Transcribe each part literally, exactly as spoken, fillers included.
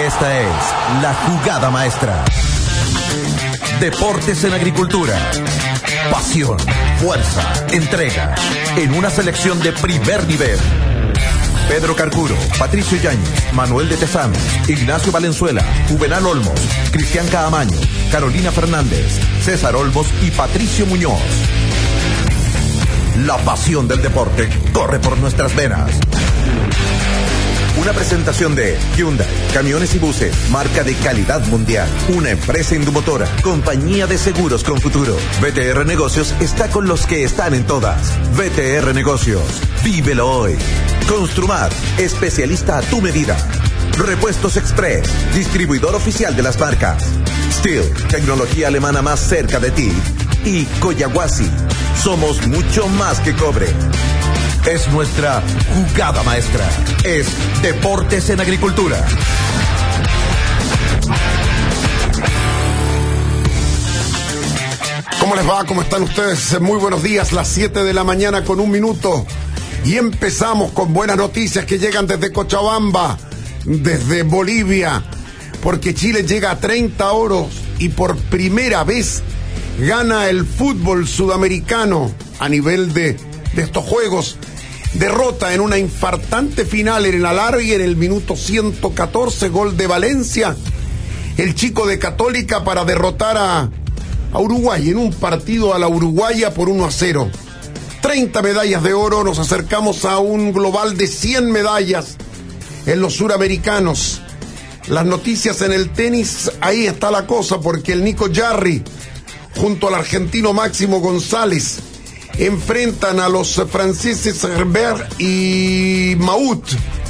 Esta es la jugada maestra. Deportes en agricultura. Pasión, fuerza, entrega. En una selección de primer nivel. Pedro Carcuro, Patricio Yáñez, Manuel de Tezanos, Ignacio Valenzuela, Juvenal Olmos, Cristian Caamaño, Carolina Fernández, César Olmos y Patricio Muñoz. La pasión del deporte corre por nuestras venas. Una presentación de Hyundai, camiones y buses, marca de calidad mundial. Una empresa indumotora, compañía de seguros con futuro. V T R Negocios está con los que están en todas. V T R Negocios, vívelo hoy. Construmar, especialista a tu medida. Repuestos Express, distribuidor oficial de las marcas. Steel, tecnología alemana más cerca de ti. Y Coyahuasi, somos mucho más que cobre. Es nuestra jugada maestra. Es Deportes en Agricultura. ¿Cómo les va? ¿Cómo están ustedes? Muy buenos días, las siete de la mañana con un minuto. Y empezamos con buenas noticias que llegan desde Cochabamba, desde Bolivia, porque Chile llega a treinta oros y por primera vez gana el fútbol sudamericano a nivel de, de estos juegos. Derrota en una infartante final en el alargue en el minuto ciento catorce, gol de Valencia, el chico de Católica para derrotar a, a Uruguay en un partido a la uruguaya por uno a cero. treinta medallas de oro, nos acercamos a un global de cien medallas en los suramericanos. Las noticias en el tenis, ahí está la cosa, porque el Nico Jarry junto al argentino Máximo González enfrentan a los franceses Herbert y Maut,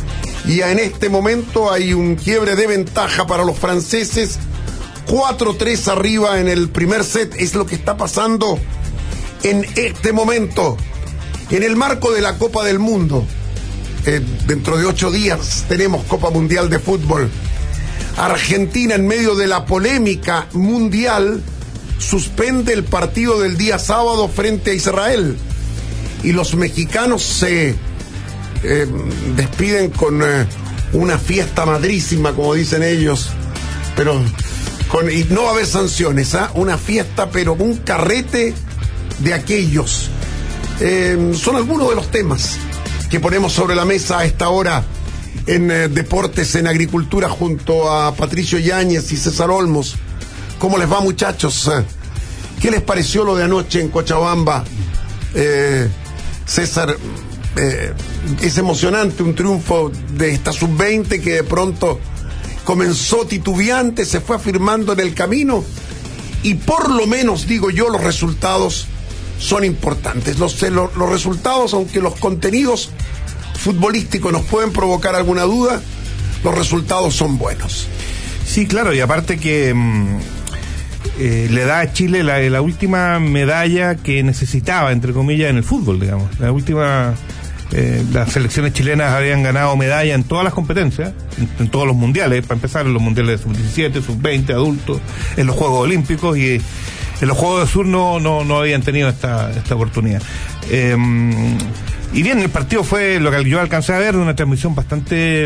y en este momento hay un quiebre de ventaja para los franceses, cuatro tres arriba en el primer set. Es lo que está pasando en este momento en el marco de la Copa del Mundo. Eh, dentro de ocho días tenemos Copa Mundial de Fútbol. Argentina, en medio de la polémica mundial, suspende el partido del día sábado frente a Israel, y los mexicanos se eh, despiden con eh, una fiesta madrísima, como dicen ellos, pero con, y no va a haber sanciones, ¿eh? Una fiesta, pero un carrete de aquellos. Eh, son algunos de los temas que ponemos sobre la mesa a esta hora en eh, Deportes en Agricultura junto a Patricio Yáñez y César Olmos. ¿Cómo les va, muchachos? ¿Qué les pareció lo de anoche en Cochabamba? Eh, César, eh, es emocionante un triunfo de esta sub veinte que de pronto comenzó titubeante, se fue afirmando en el camino, y por lo menos, digo yo, los resultados son importantes. Los, los, los resultados, aunque los contenidos futbolísticos nos pueden provocar alguna duda, los resultados son buenos. Sí, claro, y aparte que mmm, eh, le da a Chile la, la última medalla que necesitaba, entre comillas, en el fútbol, digamos. La última, eh, las selecciones chilenas habían ganado medalla en todas las competencias, en, en todos los mundiales, para empezar, en los mundiales de sub diecisiete, sub veinte, adultos, en los Juegos Olímpicos, y en los Juegos de Sur no, no, no habían tenido esta, esta oportunidad. Eh, y bien, el partido fue, lo que yo alcancé a ver, una transmisión bastante,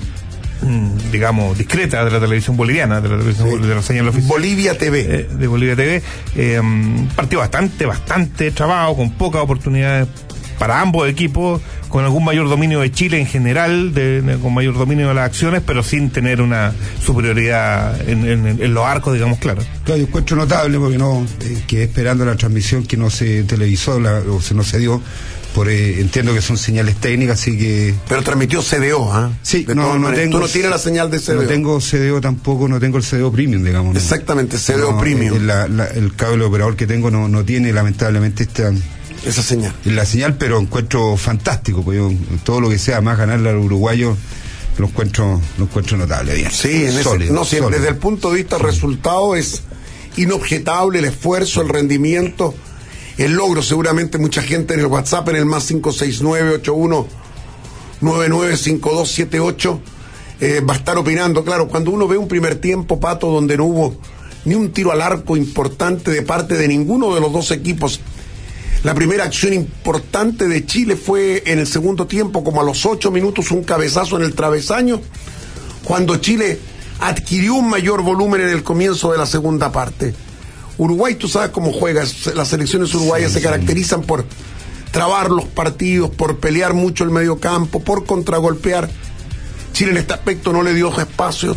digamos, discreta de la televisión boliviana, de la televisión sí. de la señal oficial. Bolivia T V. Eh, de Bolivia T V. Eh, partido bastante, bastante trabado, con pocas oportunidades para ambos equipos, con algún mayor dominio de Chile en general, de, de, con mayor dominio de las acciones, pero sin tener una superioridad en, en, en los arcos, digamos, claro. Claro, yo encuentro notable, porque no, eh, quedé esperando la transmisión que no se televisó, la, o se no se dio, por eh, entiendo que son señales técnicas, así que... Pero transmitió C D O, ¿ah? ¿eh? Sí, no, no tengo... Tú no tienes la señal de C D O. No tengo C D O tampoco, no tengo el C D O Premium, digamos. Exactamente, C D O no, Premium. El, la, la, el cable operador que tengo no, no tiene, lamentablemente, esta... esa señal. La señal, pero encuentro fantástico, pues yo, todo lo que sea más ganarle al uruguayo, lo encuentro, lo encuentro notable, bien. Sí, en sólido, ese, no, sí, desde el punto de vista sí. resultado es inobjetable el esfuerzo, el rendimiento, el logro. Seguramente mucha gente en el WhatsApp, en el más cinco seis nueve, ocho uno nueve nueve cinco dos siete ocho, eh, va a estar opinando. Claro, cuando uno ve un primer tiempo, Pato, donde no hubo ni un tiro al arco importante de parte de ninguno de los dos equipos. La primera acción importante de Chile fue en el segundo tiempo, como a los ocho minutos, un cabezazo en el travesaño, cuando Chile adquirió un mayor volumen en el comienzo de la segunda parte. Uruguay, tú sabes cómo juega, las selecciones uruguayas sí, se caracterizan sí. por trabar los partidos, por pelear mucho el medio campo, por contragolpear. Chile en este aspecto no le dio espacio.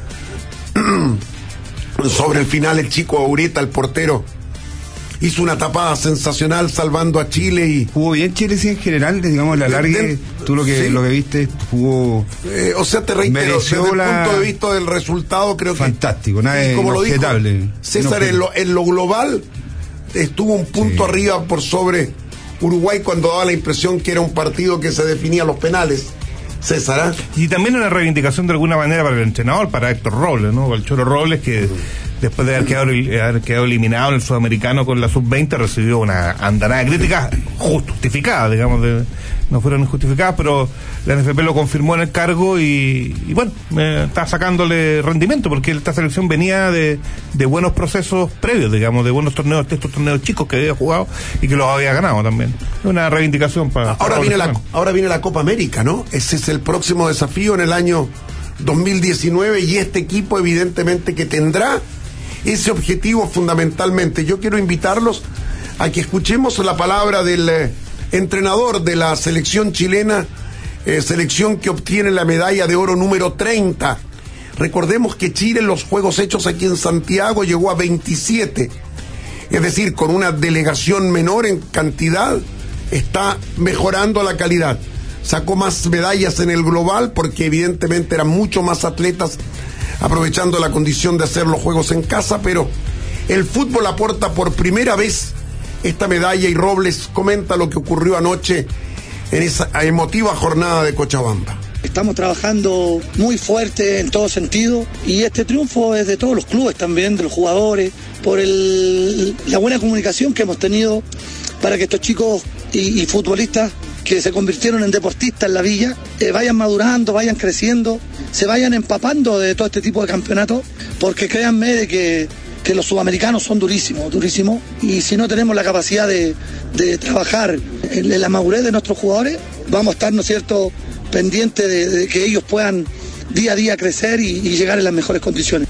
Sobre el final el chico Aureta, el portero, hizo una tapada sensacional salvando a Chile y jugó bien Chile sí en general, digamos la largue, tú lo que sí. lo que viste jugó eh, o sea te reitero desde el la... punto de vista del resultado creo fantástico, que nada como lo dijo César no, en, lo, en lo global estuvo un punto sí. arriba por sobre Uruguay cuando daba la impresión que era un partido que se definía a los penales. César, ¿eh? Y también una reivindicación de alguna manera para el entrenador, para Héctor Robles, ¿no? Para el Cholo Robles, que después de haber quedado, haber quedado eliminado en el Sudamericano con la sub veinte, recibió una andanada de críticas justificadas, digamos, de, no fueron injustificadas, pero la N F P lo confirmó en el cargo y, y bueno, eh, está sacándole rendimiento, porque esta selección venía de, de buenos procesos previos, digamos, de buenos torneos, estos torneos chicos que había jugado y que los había ganado también. Una reivindicación para... Ahora, para viene la, ahora viene la Copa América, ¿no? Ese es el próximo desafío en el año dos mil diecinueve y este equipo evidentemente que tendrá ese objetivo fundamentalmente. Yo quiero invitarlos a que escuchemos la palabra del eh, entrenador de la selección chilena, eh, selección que obtiene la medalla de oro número treinta. Recordemos que Chile en los Juegos hechos aquí en Santiago llegó a veintisiete, es decir, con una delegación menor en cantidad, está mejorando la calidad. Sacó más medallas en el global porque evidentemente eran mucho más atletas aprovechando la condición de hacer los juegos en casa, pero el fútbol aporta por primera vez esta medalla y Robles comenta lo que ocurrió anoche en esa emotiva jornada de Cochabamba. Estamos trabajando muy fuerte en todo sentido y este triunfo es de todos los clubes también, de los jugadores, por el, la buena comunicación que hemos tenido para que estos chicos y, y futbolistas que se convirtieron en deportistas en la villa, eh, vayan madurando, vayan creciendo, se vayan empapando de todo este tipo de campeonatos, porque créanme de que, que los sudamericanos son durísimos, durísimos, y si no tenemos la capacidad de, de trabajar en, en la madurez de nuestros jugadores, vamos a estar, ¿no es cierto?, pendientes de, de que ellos puedan día a día crecer y, y llegar en las mejores condiciones.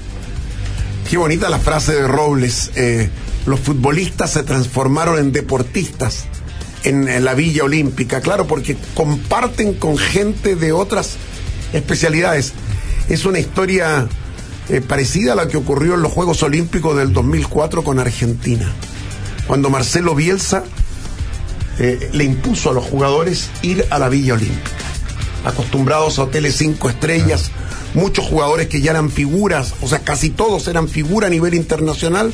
Qué bonita la frase de Robles, eh, los futbolistas se transformaron en deportistas en, en la Villa Olímpica, claro, porque comparten con gente de otras especialidades. Es una historia eh, parecida a la que ocurrió en los Juegos Olímpicos del dos mil cuatro con Argentina, cuando Marcelo Bielsa eh, le impuso a los jugadores ir a la Villa Olímpica, acostumbrados a hoteles cinco estrellas, muchos jugadores que ya eran figuras, o sea, casi todos eran figura a nivel internacional.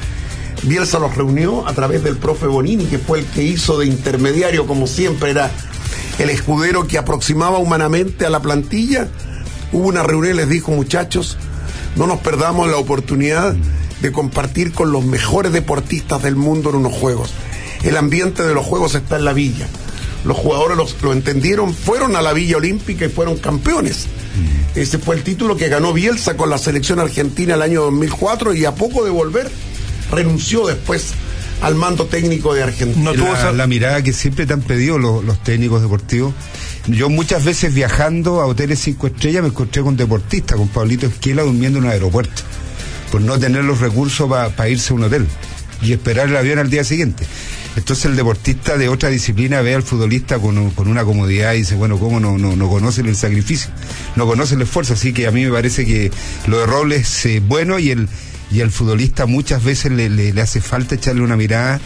Bielsa los reunió a través del profe Bonini, que fue el que hizo de intermediario, como siempre, era el escudero que aproximaba humanamente a la plantilla. Hubo una reunión y les dijo: muchachos, no nos perdamos la oportunidad de compartir con los mejores deportistas del mundo en unos juegos. El ambiente de los juegos está en la villa. Los jugadores los, lo entendieron, fueron a la Villa Olímpica y fueron campeones. Ese fue el título que ganó Bielsa con la selección argentina el año dos mil cuatro, y a poco de volver renunció después al mando técnico de Argentina. No tuvo la, la mirada que siempre te han pedido los, los técnicos deportivos. Yo muchas veces viajando a hoteles cinco estrellas me encontré con deportistas, con Pablito Esquiela durmiendo en un aeropuerto, por no tener los recursos para pa irse a un hotel y esperar el avión al día siguiente. Entonces el deportista de otra disciplina ve al futbolista con, con una comodidad y dice, bueno, ¿cómo no, no, no conocen el sacrificio? No conocen el esfuerzo. Así que a mí me parece que lo de Robles es eh, bueno, y el y al futbolista muchas veces le, le, le hace falta echarle una mirada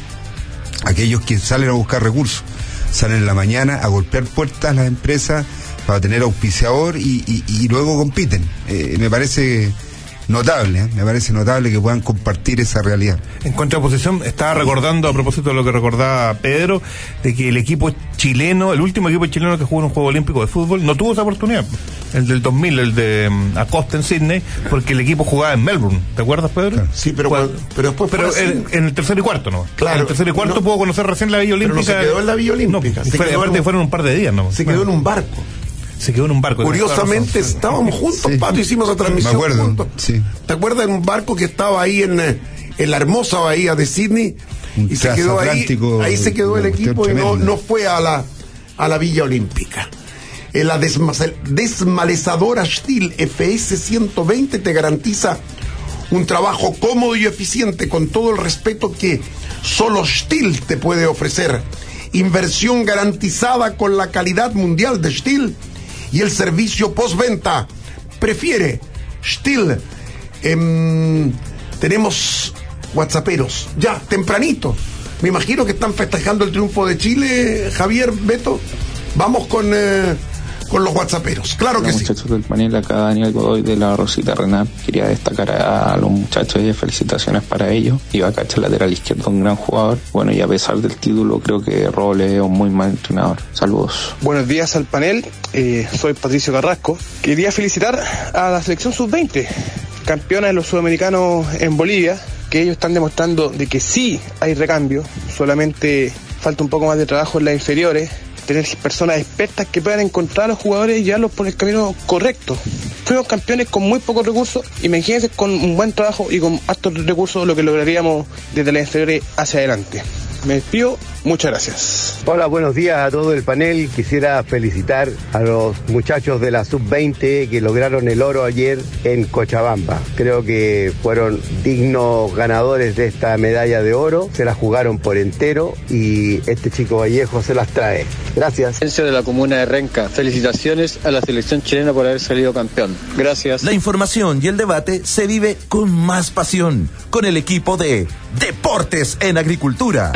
a aquellos que salen a buscar recursos. Salen en la mañana a golpear puertas las empresas para tener auspiciador y, y, y luego compiten. Eh, me parece notable, ¿eh? me parece notable que puedan compartir esa realidad. En contraposición, estaba recordando, a propósito de lo que recordaba Pedro, de que el equipo chileno, el último equipo chileno que jugó en un Juego Olímpico de fútbol, no tuvo esa oportunidad. El del dos mil, el de um, Acosta en Sydney, porque el equipo jugaba en Melbourne. ¿Te acuerdas, Pedro? Claro. Sí, pero, Cuando, pero después pero en, en el tercer y cuarto, ¿no? Claro. En el tercer y cuarto no, pudo conocer recién la Villa Olímpica. Pero no se quedó en la Villa Olímpica. No, fue, aparte un, fueron un par de días, ¿no? Se quedó bueno. en un barco. Se quedó en un barco. Curiosamente estábamos juntos, sí. Pato, hicimos la transmisión Me acuerdo, juntos. Sí. ¿Te acuerdas de un barco que estaba ahí en, en la hermosa bahía de Sydney? Un y se quedó ahí, ahí se quedó el equipo y no, no fue a la, a la Villa Olímpica. Eh, la desma- desmalezadora Stihl F S ciento veinte te garantiza un trabajo cómodo y eficiente con todo el respeto que solo Stihl te puede ofrecer. Inversión garantizada con la calidad mundial de Stihl y el servicio postventa. Prefiere Stihl. Eh, tenemos whatsapperos, ya, tempranito. Me imagino que están festejando el triunfo de Chile, Javier, Beto. Vamos con... Eh, con los whatsapperos, claro. Hola, que sí. Muchachos del panel, acá Daniel Godoy de la Rosita Renal. Quería destacar a los muchachos y felicitaciones para ellos. Ibacache, lateral izquierdo, un gran jugador. Bueno, y a pesar del título, creo que Robles es un muy mal entrenador. Saludos. Buenos días al panel, eh, soy Patricio Carrasco. Quería felicitar a la selección sub veinte, campeona de los sudamericanos en Bolivia, que ellos están demostrando de que sí hay recambio, solamente falta un poco más de trabajo en las inferiores, tener personas expertas que puedan encontrar a los jugadores y llevarlos por el camino correcto. Fuimos campeones con muy pocos recursos, imagínense con un buen trabajo y con altos recursos lo que lograríamos desde las inferiores hacia adelante. Me despido, muchas gracias. Hola, buenos días a todo el panel. Quisiera felicitar a los muchachos de la sub veinte que lograron el oro ayer en Cochabamba. Creo que fueron dignos ganadores de esta medalla de oro, se la jugaron por entero y este chico Vallejo se las trae. Gracias. De la comuna de Renca, felicitaciones a la selección chilena por haber salido campeón. Gracias. La información y el debate se vive con más pasión con el equipo de Deportes en Agricultura.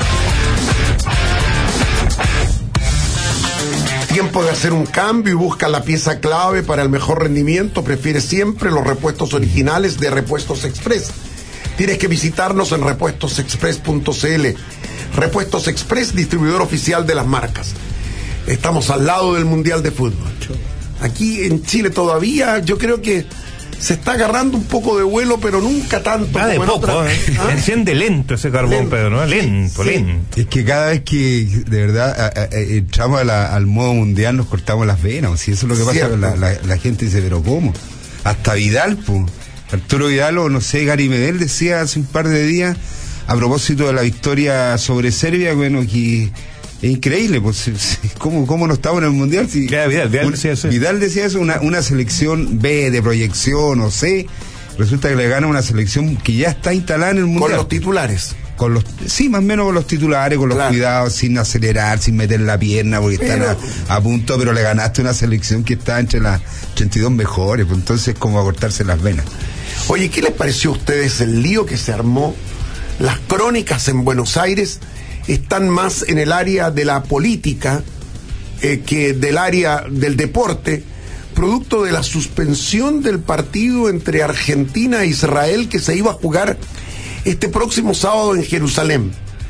Tiempo de hacer un cambio y busca la pieza clave para el mejor rendimiento. Prefiere siempre los repuestos originales de Repuestos Express. Tienes que visitarnos en repuestos express punto c l. Repuestos Express, distribuidor oficial de las marcas. Estamos al lado del Mundial de Fútbol. Aquí en Chile todavía yo creo que se está agarrando un poco de vuelo, pero nunca tanto. Va de como poco, en otra... ¿eh? ¿Ah? Enciende lento ese carbón, lento. Pedro, ¿no? Lento, sí, lento. Es que cada vez que, de verdad, a, a, a, entramos a la, al modo mundial, nos cortamos las venas. Si eso es lo que pasa, la, la, la gente dice, ¿pero cómo? Hasta Vidal, pues. Arturo Vidal, o no sé, Gary Medel decía hace un par de días, a propósito de la victoria sobre Serbia, bueno, que... es increíble, pues, ¿cómo, cómo no estaba en el Mundial? Si Vidal, Vidal, un, decía eso. Vidal decía eso, una, una selección B de proyección o C, resulta que le gana una selección que ya está instalada en el Mundial. Con los titulares. Con los, sí, más o menos con los titulares, con los claro. cuidados, sin acelerar, sin meter la pierna, porque pero, están a, a punto, pero le ganaste una selección que está entre las ochenta y dos mejores, pues entonces como a cortarse las venas. Oye, ¿qué les pareció a ustedes el lío que se armó? Las crónicas en Buenos Aires están más en el área de la política eh, que del área del deporte, producto de la suspensión del partido entre Argentina e Israel que se iba a jugar este próximo sábado en Jerusalén.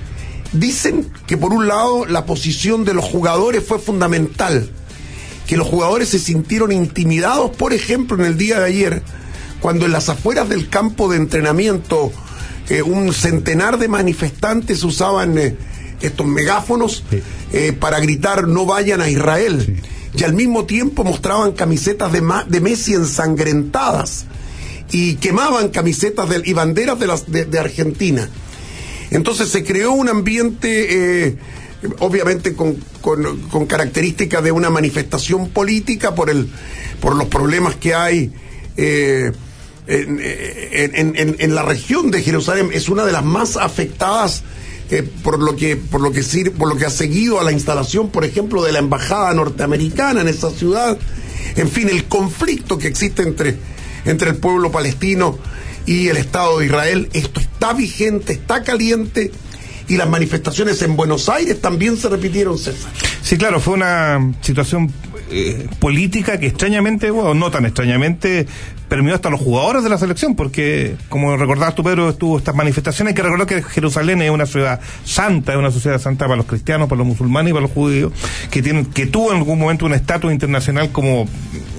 Dicen que por un lado la posición de los jugadores fue fundamental, que los jugadores se sintieron intimidados, por ejemplo, en el día de ayer, cuando en las afueras del campo de entrenamiento Eh, un centenar de manifestantes usaban eh, estos megáfonos sí. eh, para gritar no vayan a Israel, sí. y al mismo tiempo mostraban camisetas de, Ma- de Messi ensangrentadas y quemaban camisetas de, y banderas de, las, de, de Argentina. Entonces se creó un ambiente eh, obviamente con, con, con características de una manifestación política por, el, por los problemas que hay eh, En, en, en, en la región de Jerusalén. Es una de las más afectadas eh, por lo que por lo que sir, por lo que ha seguido a la instalación, por ejemplo, de la embajada norteamericana en esa ciudad. En fin, el conflicto que existe entre entre el pueblo palestino y el Estado de Israel, esto está vigente, está caliente, y las manifestaciones en Buenos Aires también se repitieron, César. Sí, claro, fue una situación eh, política que extrañamente, bueno, no tan extrañamente, permeó hasta los jugadores de la selección, porque, como recordabas tú, Pedro, estuvo estas manifestaciones. Hay que recordar que Jerusalén es una ciudad santa, es una sociedad santa para los cristianos, para los musulmanes y para los judíos, que tienen, que tuvo en algún momento un estatus internacional como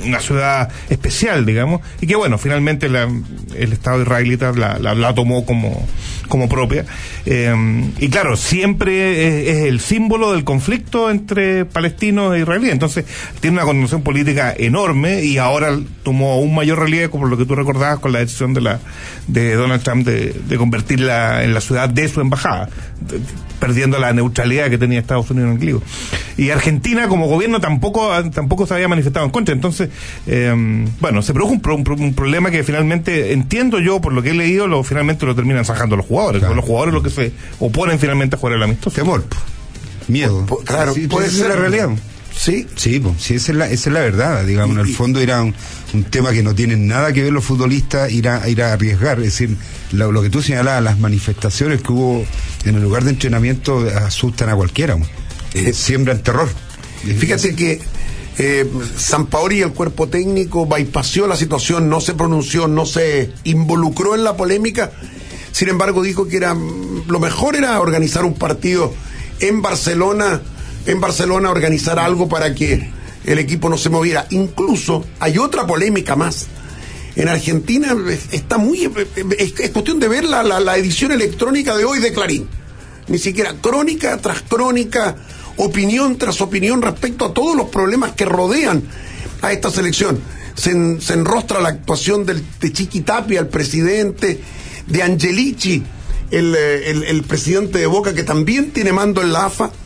una ciudad especial, digamos, y que bueno, finalmente la, el Estado israelita la, la, la tomó como, como propia. Eh, y claro, siempre es, es el símbolo del conflicto entre palestinos e israelíes, entonces tiene una connotación política enorme y ahora tomó un mayor relieve, como lo que tú recordabas con la decisión de la de Donald Trump de, de convertirla en la ciudad de su embajada, de, perdiendo la neutralidad que tenía Estados Unidos en el Líbano. Y Argentina como gobierno tampoco tampoco se había manifestado en contra, entonces eh, bueno, se produjo un, pro, un, un problema que finalmente, entiendo yo por lo que he leído, lo finalmente lo terminan zanjando los jugadores, claro. Los jugadores los que se oponen finalmente a jugar el amistoso. Temor, miedo. Por, por, claro, sí, puede ser la realidad. Sí, sí, pues, sí, esa es la, esa es la verdad, digamos, en el fondo era un, un tema que no tiene nada que ver los futbolistas ir a, ir a arriesgar, es decir, lo, lo que tú señalabas, las manifestaciones que hubo en el lugar de entrenamiento asustan a cualquiera, eh, siembran terror. Fíjate que eh, Sampaoli y el cuerpo técnico bypassó la situación, no se pronunció, no se involucró en la polémica, sin embargo dijo que era lo mejor era organizar un partido en Barcelona, en Barcelona organizar algo para que el equipo no se moviera. Incluso hay otra polémica más. En Argentina está muy es, es cuestión de ver la, la, la edición electrónica de hoy de Clarín. Ni siquiera crónica tras crónica, opinión tras opinión respecto a todos los problemas que rodean a esta selección. Se, en, se enrostra la actuación del, de Chiqui Tapia, el presidente, de Angelici, el, el, el presidente de Boca, que también tiene mando en la A F A.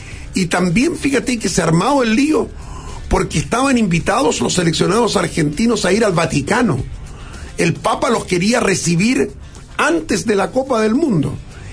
Y también fíjate que se ha armado el lío porque estaban invitados los seleccionados argentinos a ir al Vaticano. El Papa los quería recibir antes de la Copa del Mundo.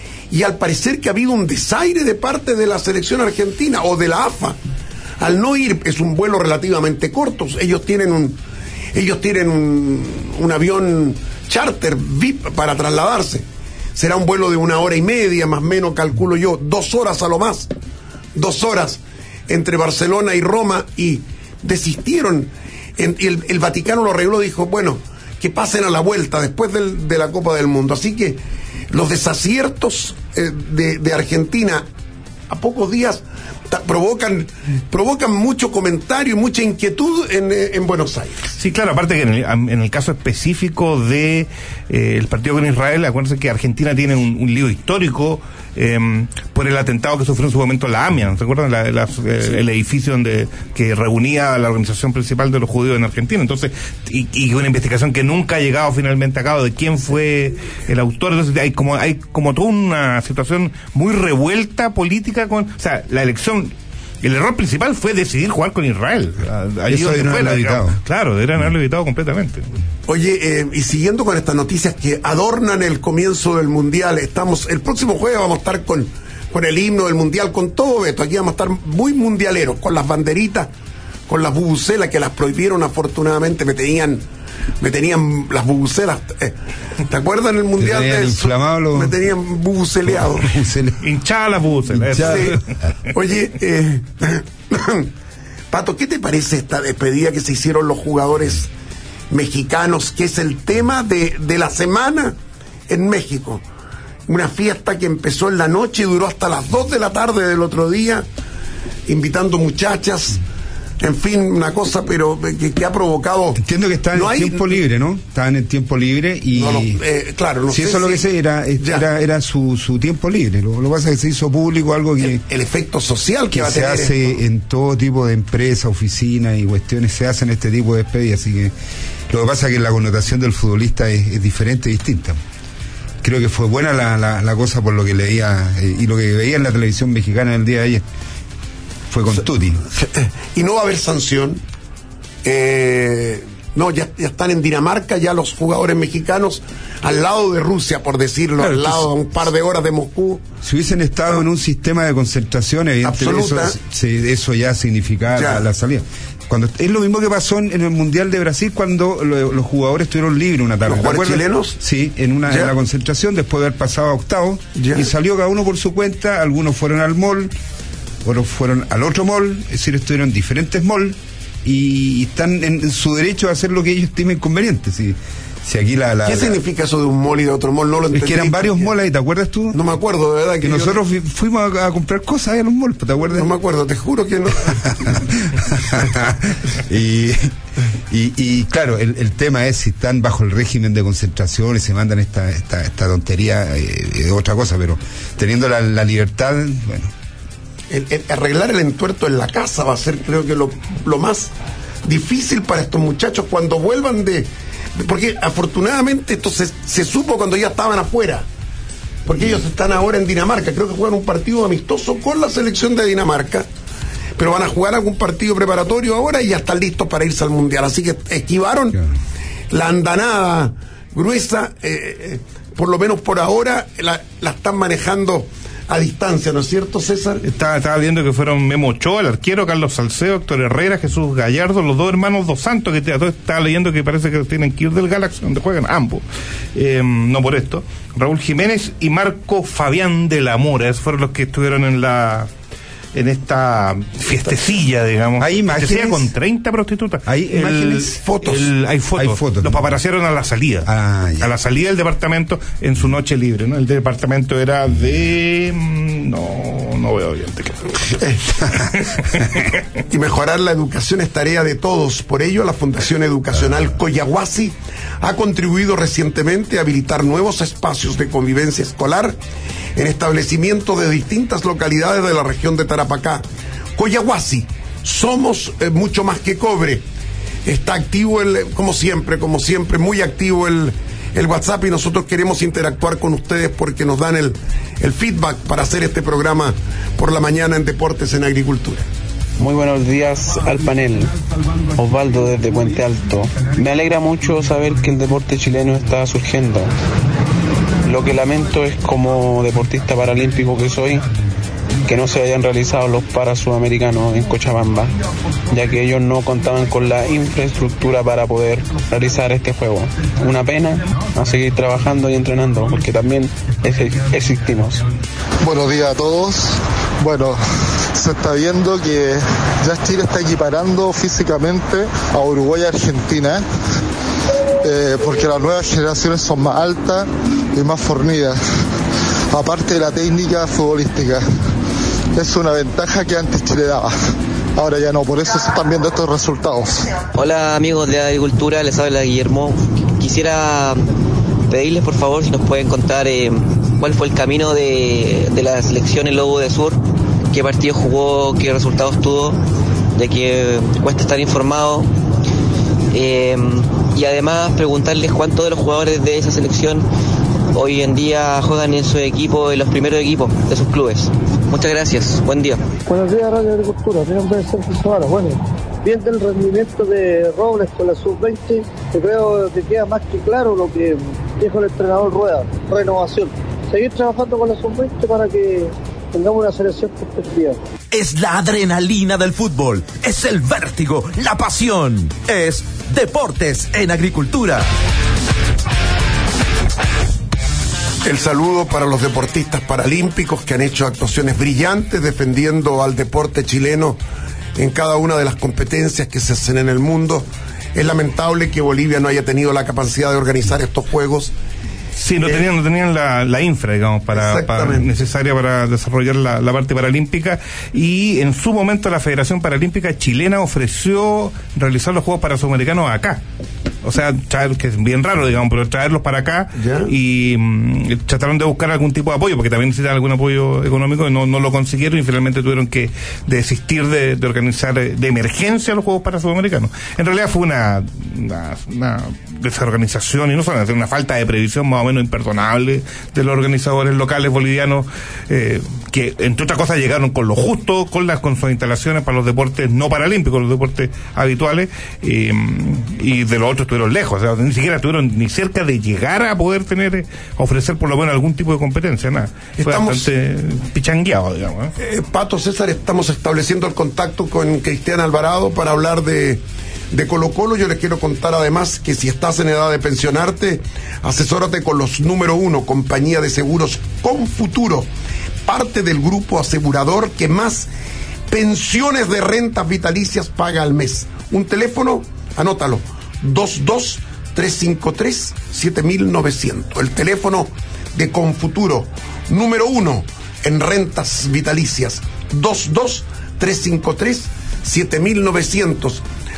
Y al parecer que ha habido un desaire de parte de la selección argentina o de la A F A. Al no ir, es un vuelo relativamente corto. Ellos tienen un, ellos tienen un, un avión charter V I P para trasladarse. Será un vuelo de una hora y media, más o menos, calculo yo, dos horas a lo más. Dos horas entre Barcelona y Roma, y desistieron. En, y el, el Vaticano lo arregló, dijo, bueno, que pasen a la vuelta después del, de la Copa del Mundo. Así que los desaciertos eh, de, de Argentina a pocos días ta, provocan provocan mucho comentario y mucha inquietud en, en Buenos Aires. Sí, claro, aparte que en el, en el caso específico de eh, el partido con Israel, acuérdense que Argentina tiene un, un lío histórico Eh, por el atentado que sufrió en su momento la AMIA, ¿se acuerdan? La, la, eh, sí. El edificio donde que reunía a la organización principal de los judíos en Argentina. Entonces, y, y una investigación que nunca ha llegado finalmente a cabo de quién fue el autor. Entonces hay como hay como toda una situación muy revuelta política con, o sea, la elección. El error principal fue decidir jugar con Israel. Allí Eso donde fue, fue, la, evitado. Claro, deberían haberlo evitado completamente. Oye, eh, y siguiendo con estas noticias que adornan el comienzo del Mundial, estamos, el próximo jueves vamos a estar con, con el himno del Mundial, con todo Beto, aquí vamos a estar muy mundialeros, con las banderitas, con las bubucelas que las prohibieron afortunadamente, me tenían, me tenían las bubucelas, eh, ¿te acuerdas en el Mundial de eso? Los... Me tenían bubuceleado. Hinchada las bubucelas. Sí. Oye, eh, Pato, ¿qué te parece esta despedida que se hicieron los jugadores mexicanos, que es el tema de, de la semana en México? Una fiesta que empezó en la noche y duró hasta las dos de la tarde del otro día, invitando muchachas, en fin, una cosa, pero que, que ha provocado... Entiendo que estaban no en hay... tiempo libre, ¿no? Estaban en tiempo libre y... No, no, eh, claro, no si sé eso es lo que sé, era, era, era su, su tiempo libre. Lo, lo que pasa es que se hizo público algo que... El, el efecto social que, que va a se tener hace esto. En todo tipo de empresas, oficinas y cuestiones, se hacen este tipo de despedidas, así que... Lo que pasa es que la connotación del futbolista es, es diferente, distinta. Creo que fue buena la, la, la cosa por lo que leía eh, y lo que veía en la televisión mexicana el día de ayer. Fue con Tuti. Y no va a haber sanción. Eh, no, ya, ya están en Dinamarca ya los jugadores mexicanos al lado de Rusia, por decirlo, claro, al lado a un par de horas de Moscú. Si hubiesen estado en un sistema de concentración, evidentemente eso, se, eso ya significaba ya. La, la salida. Cuando, es lo mismo que pasó en, en el Mundial de Brasil cuando lo, los jugadores estuvieron libres una tarde. ¿Los jugadores chilenos? Sí, en una en la concentración, después de haber pasado a octavos, ya. Y salió cada uno por su cuenta, algunos fueron al mall, otros fueron al otro mall, es decir, estuvieron en diferentes malls y están en, en su derecho a hacer lo que ellos estimen conveniente. Si, si aquí la, la, ¿Qué la... significa eso de un mall y de otro mall? No lo entendí. Es que eran varios malls ahí, ¿te acuerdas tú? No me acuerdo, de verdad. Que, que yo... nosotros fuimos a, a comprar cosas ahí a los malls, ¿te acuerdas? No me acuerdo, te juro que no. y, Y, y claro, el, el tema es si están bajo el régimen de concentración y se mandan esta esta, esta tontería, eh, es otra cosa, pero teniendo la, la libertad, bueno. El, el arreglar el entuerto en la casa va a ser, creo que, lo, lo más difícil para estos muchachos cuando vuelvan de... Porque afortunadamente esto se, se supo cuando ya estaban afuera. Porque ellos están ahora en Dinamarca. Creo que juegan un partido amistoso con la selección de Dinamarca. Pero van a jugar algún partido preparatorio ahora y ya están listos para irse al Mundial. Así que esquivaron claro. la andanada gruesa. Eh, eh, por lo menos por ahora la, la están manejando a distancia, ¿no es cierto, César? Estaba, estaba viendo que fueron Memo Ochoa, el arquero, Carlos Salcedo, Héctor Herrera, Jesús Gallardo, los dos hermanos Dos Santos, que te, estaba leyendo que parece que tienen que ir del Galaxy, donde juegan ambos, eh, no por esto, Raúl Jiménez y Marco Fabián de la Mora, esos fueron los que estuvieron en la en esta fiestecilla, digamos. Hay imágenes con treinta prostitutas. Hay el, imágenes, fotos. El, hay fotos. Hay fotos. Los paparazziaron a la salida. Ah, a la salida del departamento en su noche libre, ¿no? El departamento era de... No, no veo bien. Y mejorar la educación es tarea de todos. Por ello, la Fundación Educacional Coyahuasi ha contribuido recientemente a habilitar nuevos espacios de convivencia escolar en establecimientos de distintas localidades de la región de Tarapacá. Coyahuasi, somos eh, mucho más que cobre. Está activo, el, como siempre, como siempre, muy activo el, el WhatsApp y nosotros queremos interactuar con ustedes porque nos dan el, el feedback para hacer este programa por la mañana en Deportes en Agricultura. Muy buenos días al panel. Osvaldo desde Puente Alto. Me alegra mucho saber que el deporte chileno está surgiendo. Lo que lamento es, como deportista paralímpico que soy, que no se hayan realizado los Parasudamericanos en Cochabamba, ya que ellos no contaban con la infraestructura para poder realizar este juego. Una pena, a seguir trabajando y entrenando, porque también existimos. Buenos días a todos. Bueno, se está viendo que ya Chile está equiparando físicamente a Uruguay y Argentina, eh, porque las nuevas generaciones son más altas y más fornidas, aparte de la técnica futbolística. Es una ventaja que antes Chile daba, ahora ya no, por eso se están viendo estos resultados. Hola amigos de Agricultura, les habla Guillermo. Quisiera pedirles por favor si nos pueden contar eh, cuál fue el camino de, de la selección El Lobo de Sur, qué partido jugó, qué resultados tuvo, ya que cuesta estar informado. Eh, y además preguntarles cuántos de los jugadores de esa selección hoy en día juegan en su equipo, en los primeros equipos de sus clubes. Muchas gracias, buen día. Buenos días, Radio Agricultura, mi nombre es Sergio Suárez. Bueno, viendo el rendimiento de Robles con la sub veinte, yo creo que queda más que claro lo que dijo el entrenador Rueda, renovación. Seguir trabajando con la sub veinte para que tengamos una selección competitiva. Es la adrenalina del fútbol, es el vértigo, la pasión, es Deportes en Agricultura. El saludo para los deportistas paralímpicos que han hecho actuaciones brillantes defendiendo al deporte chileno en cada una de las competencias que se hacen en el mundo. Es lamentable que Bolivia no haya tenido la capacidad de organizar estos juegos. Sí, no tenían, no tenían la, la infra, digamos, para, para necesaria para desarrollar la, la parte paralímpica, y en su momento la Federación Paralímpica Chilena ofreció realizar los Juegos Parasudamericanos acá. O sea, traer, que es bien raro, digamos, pero traerlos para acá. ¿Ya? Y mm, trataron de buscar algún tipo de apoyo, porque también necesitan algún apoyo económico, y no, no lo consiguieron, y finalmente tuvieron que desistir de, de organizar de emergencia los Juegos Parasudamericanos. En realidad fue una, una, una desorganización, y no solamente una falta de previsión más o menos imperdonable de los organizadores locales bolivianos, eh, que entre otras cosas llegaron con lo justo, con las con sus instalaciones para los deportes no paralímpicos, los deportes habituales, eh, y de los otros estuvieron lejos, o sea, ni siquiera estuvieron ni cerca de llegar a poder tener, ofrecer por lo menos algún tipo de competencia, nada. Fue estamos bastante pichangueado, digamos. ¿eh? Eh, Pato, César, estamos estableciendo el contacto con Cristian Alvarado para hablar de, de Colo Colo. Yo les quiero contar además que si estás en edad de pensionarte, asesórate con los número uno, compañía de seguros Confuturo, parte del grupo asegurador que más pensiones de rentas vitalicias paga al mes. Un teléfono, anótalo, dos dos tres cinco tres siete mil novecientos. El teléfono de Confuturo, número uno en rentas vitalicias, dos dos tres cinco tres siete mil novecientos.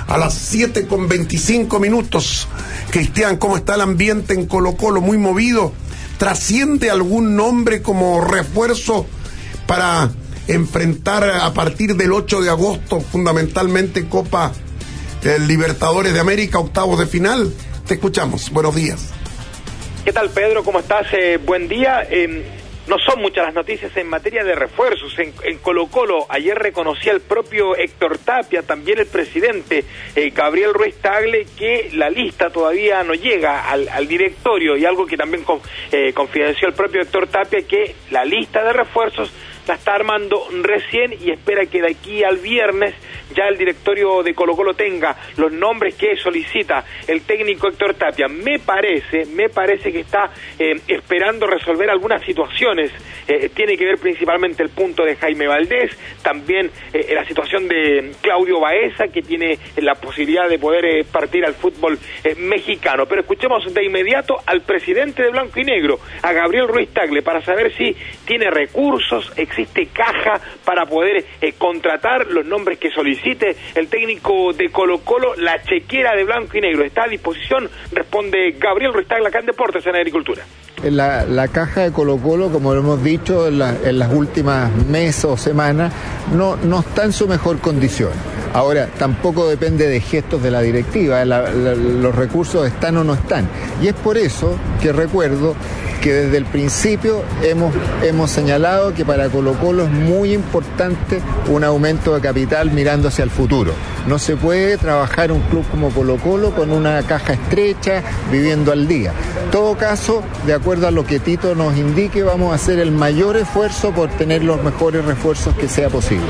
A las siete con veinticinco minutos. Cristian, ¿cómo está el ambiente en Colo-Colo? Muy movido. ¿Trasciende algún nombre como refuerzo para enfrentar a partir del ocho de agosto, fundamentalmente Copa eh, Libertadores de América, octavos de final? Te escuchamos. Buenos días. ¿Qué tal, Pedro? ¿Cómo estás? Eh, buen día. Eh, no son muchas las noticias en materia de refuerzos. En, en Colo-Colo, ayer reconocía el propio Héctor Tapia, también el presidente eh, Gabriel Ruiz Tagle, que la lista todavía no llega al, al directorio, y algo que también con, eh, confidenció el propio Héctor Tapia, que la lista de refuerzos la está armando recién y espera que de aquí al viernes ya el directorio de Colo-Colo tenga los nombres que solicita el técnico Héctor Tapia. Me parece, me parece que está eh, esperando resolver algunas situaciones. Eh, tiene que ver principalmente el punto de Jaime Valdés, también eh, la situación de Claudio Baeza, que tiene la posibilidad de poder eh, partir al fútbol eh, mexicano. Pero escuchemos de inmediato al presidente de Blanco y Negro, a Gabriel Ruiz Tagle, para saber si tiene recursos, existe caja para poder eh, contratar los nombres que solicite el técnico de Colo-Colo. La chequera de Blanco y Negro está a disposición, responde Gabriel Ruiz Tagle acá en Deportes en Agricultura. La, la caja de Colo-Colo, como lo hemos dicho en, la, en las últimas meses o semanas, no, no está en su mejor condición. Ahora, tampoco depende de gestos de la directiva, la, la, los recursos están o no están. Y es por eso que recuerdo que desde el principio hemos, hemos señalado que para Colo-Colo es muy importante un aumento de capital mirando hacia el futuro. No se puede trabajar un club como Colo-Colo con una caja estrecha, viviendo al día. En todo caso, de acuerdo a lo que Tito nos indique, vamos a hacer el mayor esfuerzo por tener los mejores refuerzos que sea posible.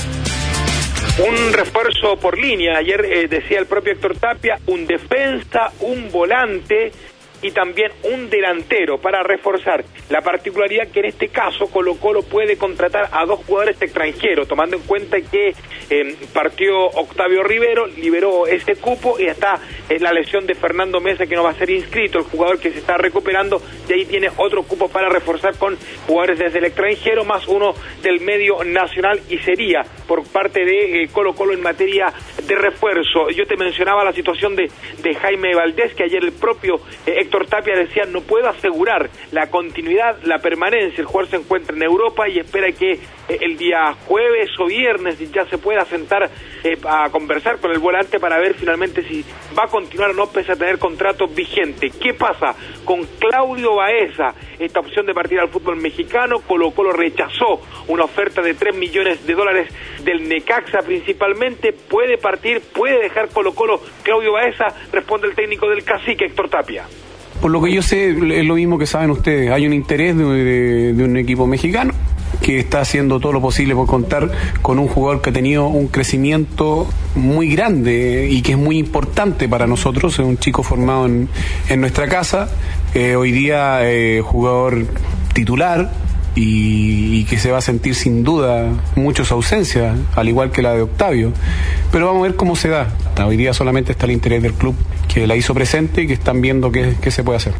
Un refuerzo por línea, ayer eh, decía el propio Héctor Tapia, un defensa, un volante y también un delantero para reforzar. La particularidad que en este caso Colo-Colo puede contratar a dos jugadores extranjeros, tomando en cuenta que eh, partió Octavio Rivero, liberó ese cupo, y está eh, la lesión de Fernando Mesa, que no va a ser inscrito, el jugador que se está recuperando, y ahí tiene otro cupo para reforzar con jugadores desde el extranjero, más uno del medio nacional, y sería por parte de eh, Colo-Colo en materia de refuerzo. Yo te mencionaba la situación de, de Jaime Valdés, que ayer el propio eh, Héctor Tapia decía, no puedo asegurar la continuidad, la permanencia. El jugador se encuentra en Europa y espera que eh, el día jueves o viernes ya se pueda sentar eh, a conversar con el volante para ver finalmente si va a continuar o no, pese a tener contrato vigente. ¿Qué pasa con Claudio Baeza? Esta opción de partir al fútbol mexicano, Colo-Colo rechazó una oferta de tres millones de dólares del Necaxa principalmente. ¿Puede partir, puede dejar Colo-Colo Claudio Baeza? Responde el técnico del Cacique, Héctor Tapia. Por lo que yo sé, es lo mismo que saben ustedes. Hay un interés de, de, de un equipo mexicano que está haciendo todo lo posible por contar con un jugador que ha tenido un crecimiento muy grande y que es muy importante para nosotros. Es un chico formado en, en nuestra casa, eh, hoy día eh, jugador titular, y, y que se va a sentir sin duda muchos ausencias, al igual que la de Octavio. Pero vamos a ver cómo se da. Hasta hoy día solamente está el interés del club, que la hizo presente y que están viendo qué, qué se puede hacer.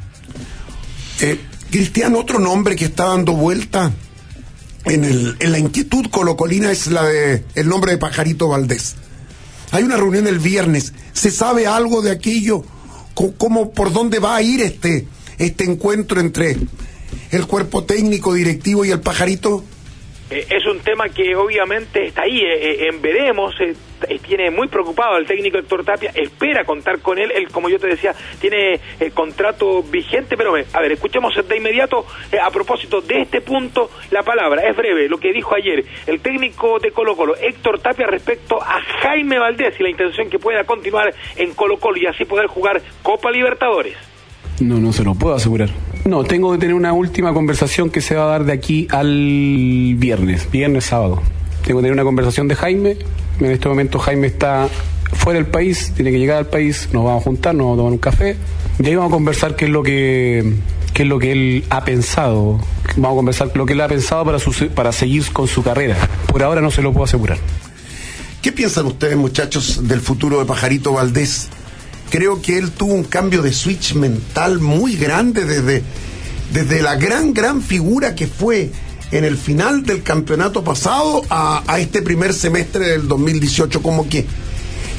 Eh, Cristian, otro nombre que está dando vuelta en, el, en la inquietud colocolina es la de el nombre de Pajarito Valdés. Hay una reunión el viernes. ¿Se sabe algo de aquello? ¿Cómo, por dónde va a ir este, este encuentro entre el cuerpo técnico, directivo y el Pajarito? Eh, es un tema que obviamente está ahí, eh, en veremos, eh, tiene muy preocupado al técnico Héctor Tapia, espera contar con él, él, como yo te decía, tiene eh, contrato vigente, pero eh, a ver, escuchemos de inmediato, eh, a propósito de este punto, la palabra, es breve, lo que dijo ayer el técnico de Colo-Colo, Héctor Tapia, respecto a Jaime Valdés y la intención que pueda continuar en Colo-Colo y así poder jugar Copa Libertadores. No, no se lo puedo asegurar. No, tengo que tener una última conversación que se va a dar de aquí al viernes, viernes, sábado. Tengo que tener una conversación de Jaime. En este momento Jaime está fuera del país, tiene que llegar al país, nos vamos a juntar, nos vamos a tomar un café y ahí vamos a conversar qué es lo que qué es lo que él ha pensado. Vamos a conversar lo que él ha pensado para, su, para seguir con su carrera. Por ahora no se lo puedo asegurar. ¿Qué piensan ustedes, muchachos, del futuro de Pajarito Valdés? Creo que él tuvo un cambio de switch mental muy grande desde, desde la gran, gran figura que fue en el final del campeonato pasado a, a este primer semestre del dos mil dieciocho. Como que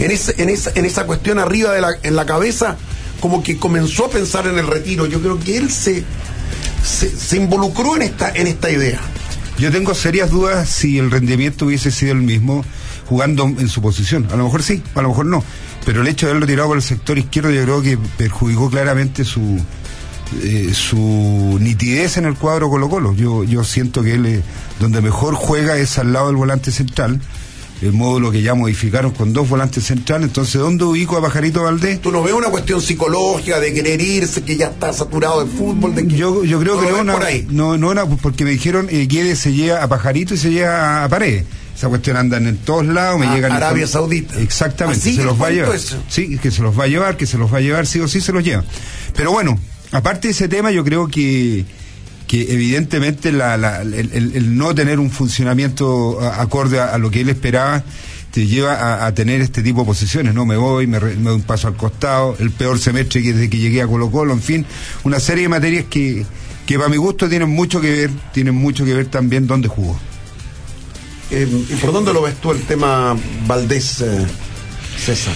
en, ese, en, esa, en esa cuestión arriba de la, en la cabeza, como que comenzó a pensar en el retiro. Yo creo que él se, se, se involucró en esta, en esta idea. Yo tengo serias dudas si el rendimiento hubiese sido el mismo jugando en su posición. A lo mejor sí, a lo mejor no. Pero el hecho de haberlo tirado por el sector izquierdo yo creo que perjudicó claramente su eh, su nitidez en el cuadro Colo-Colo. Yo, yo siento que él eh, donde mejor juega es al lado del volante central, el módulo que ya modificaron con dos volantes centrales. Entonces, ¿dónde ubico a Pajarito Valdés? ¿Tú no ves una cuestión psicológica de querer irse, que ya está saturado de fútbol? De que yo, yo creo no que no, una, no, no una, porque me dijeron eh, que se lleva a Pajarito y se lleva a Paredes. Esa cuestión andan en todos lados, me a llegan... Arabia en... Saudita. Exactamente, ¿Así? se los va a llevar. Eso? Sí, que se los va a llevar, que se los va a llevar, sí o sí se los lleva. Pero bueno, aparte de ese tema, yo creo que que evidentemente la, la, el, el, el no tener un funcionamiento acorde a, a lo que él esperaba te lleva a, a tener este tipo de posiciones, ¿no? Me voy, me, re, me doy un paso al costado, el peor semestre que desde que llegué a Colo-Colo, en fin, una serie de materias que, que para mi gusto tienen mucho que ver, tienen mucho que ver también dónde jugó. Eh, ¿Y por dónde lo ves tú el tema Valdés, eh, César?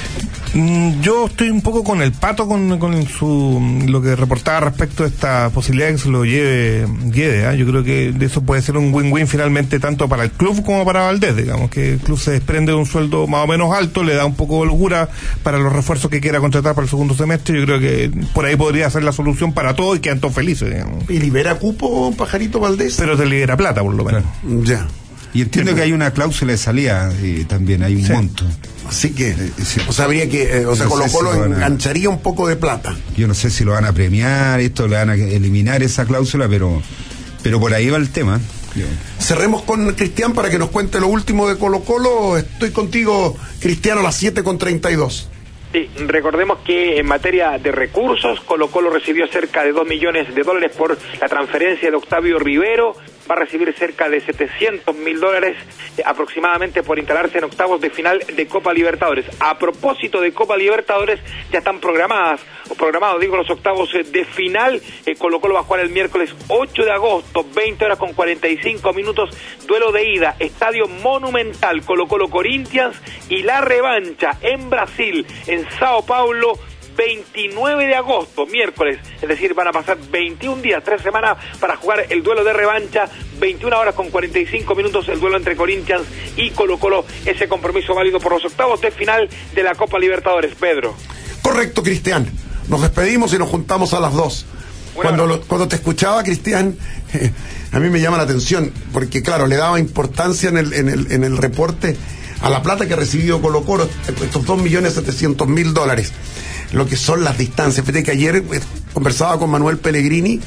Mm, yo estoy un poco con el Pato con, con su lo que reportaba respecto a esta posibilidad de que se lo lleve Guede, ¿eh? Yo creo que de eso puede ser un win-win finalmente tanto para el club como para Valdés, digamos, que el club se desprende de un sueldo más o menos alto, le da un poco de holgura para los refuerzos que quiera contratar para el segundo semestre. Yo creo que por ahí podría ser la solución para todos y quedan todos felices, digamos. ¿Y libera cupo Pajarito Valdés? Pero te libera plata por lo menos. Claro. Ya. Y entiendo sí, que hay una cláusula de salida eh, también, hay un sí. monto. Así que, eh, sí. o sea, habría que, eh, o sea, no Colo-Colo si engancharía a... un poco de plata. Yo no sé si lo van a premiar, esto le van a eliminar esa cláusula, pero pero por ahí va el tema. Yo. Cerremos con Cristian para que nos cuente lo último de Colo-Colo. Estoy contigo, Cristiano, a las siete con treinta y dos. Sí, recordemos que en materia de recursos, Colo-Colo recibió cerca de dos millones de dólares por la transferencia de Octavio Rivero. Va a recibir cerca de setecientos mil dólares eh, aproximadamente por instalarse en octavos de final de Copa Libertadores. A propósito de Copa Libertadores, ya están programadas, o programados, digo, los octavos eh, de final. Eh, Colo-Colo va a jugar el miércoles ocho de agosto, veinte horas con cuarenta y cinco minutos, duelo de ida, Estadio Monumental, Colo-Colo Corinthians, y la revancha en Brasil, en Sao Paulo, veintinueve de agosto, miércoles, es decir, van a pasar veintiún días, tres semanas para jugar el duelo de revancha, veintiuna horas con cuarenta y cinco minutos, el duelo entre Corinthians y Colo-Colo, ese compromiso válido por los octavos de final de la Copa Libertadores. Pedro. Correcto, Cristian. Nos despedimos y nos juntamos a las dos. Cuando, lo, cuando te escuchaba, Cristian, eh, a mí me llama la atención, porque claro, le daba importancia en el, en el, en el reporte a la plata que ha recibido Colo-Colo, estos dos millones setecientos mil dólares. Lo que son las distancias. Fíjate que ayer eh, conversaba con Manuel Pellegrini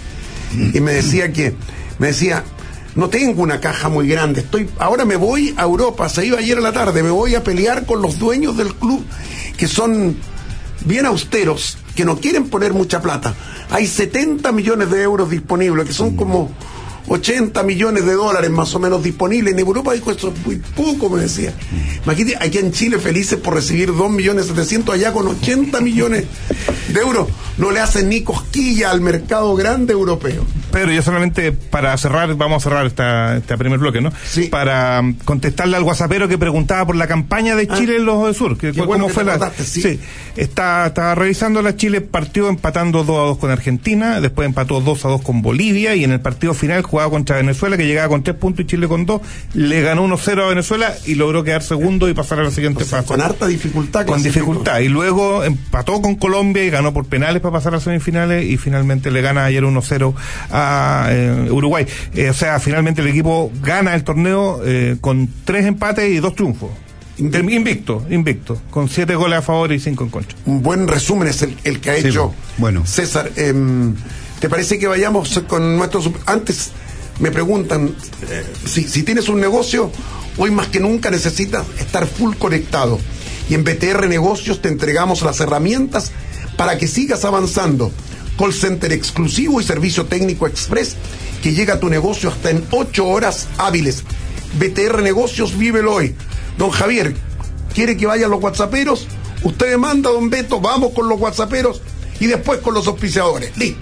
y me decía que, me decía, no tengo una caja muy grande, estoy, ahora me voy a Europa, se iba ayer a la tarde, me voy a pelear con los dueños del club, que son bien austeros, que no quieren poner mucha plata. Hay setenta millones de euros disponibles, que son como ochenta millones de dólares más o menos disponibles. En Europa dijo, eso es muy poco, me decía. Imagínate, aquí en Chile felices por recibir dos millones setecientos, allá con ochenta millones de euros. No le hacen ni cosquilla al mercado grande europeo. Pedro, yo solamente para cerrar, vamos a cerrar esta, este primer bloque, ¿no? Sí. Para um, contestarle al WhatsAppero que preguntaba por la campaña de Chile ah, en los Ojos del Sur. Que, qué bueno ¿cómo que fue te la? acordaste, sí. Sí. Está, estaba revisando la Chile, partió empatando dos a dos con Argentina, después empató dos a dos con Bolivia, y en el partido final jugaba contra Venezuela, que llegaba con tres puntos y Chile con dos, le ganó uno cero a Venezuela y logró quedar segundo y pasar a la siguiente fase. Con harta dificultad. Con dificultad. Y luego empató con Colombia y ganó por penales para pasar a las semifinales, y finalmente le gana ayer uno cero a eh, Uruguay. Eh, o sea, finalmente el equipo gana el torneo eh, con tres empates y dos triunfos. Invicto, invicto, con siete goles a favor y cinco en contra. Un buen resumen es el, el que ha sí, hecho bueno. César. Eh, ¿Te parece que vayamos con nuestros... Antes me preguntan, eh, si, si tienes un negocio, hoy más que nunca necesitas estar full conectado. Y en B T R Negocios te entregamos las herramientas para que sigas avanzando. Call center exclusivo y servicio técnico express que llega a tu negocio hasta en ocho horas hábiles. B T R Negocios, vívelo hoy. Don Javier, ¿quiere que vayan los whatsapperos? Usted manda, don Beto, vamos con los whatsapperos y después con los auspiciadores. Listo.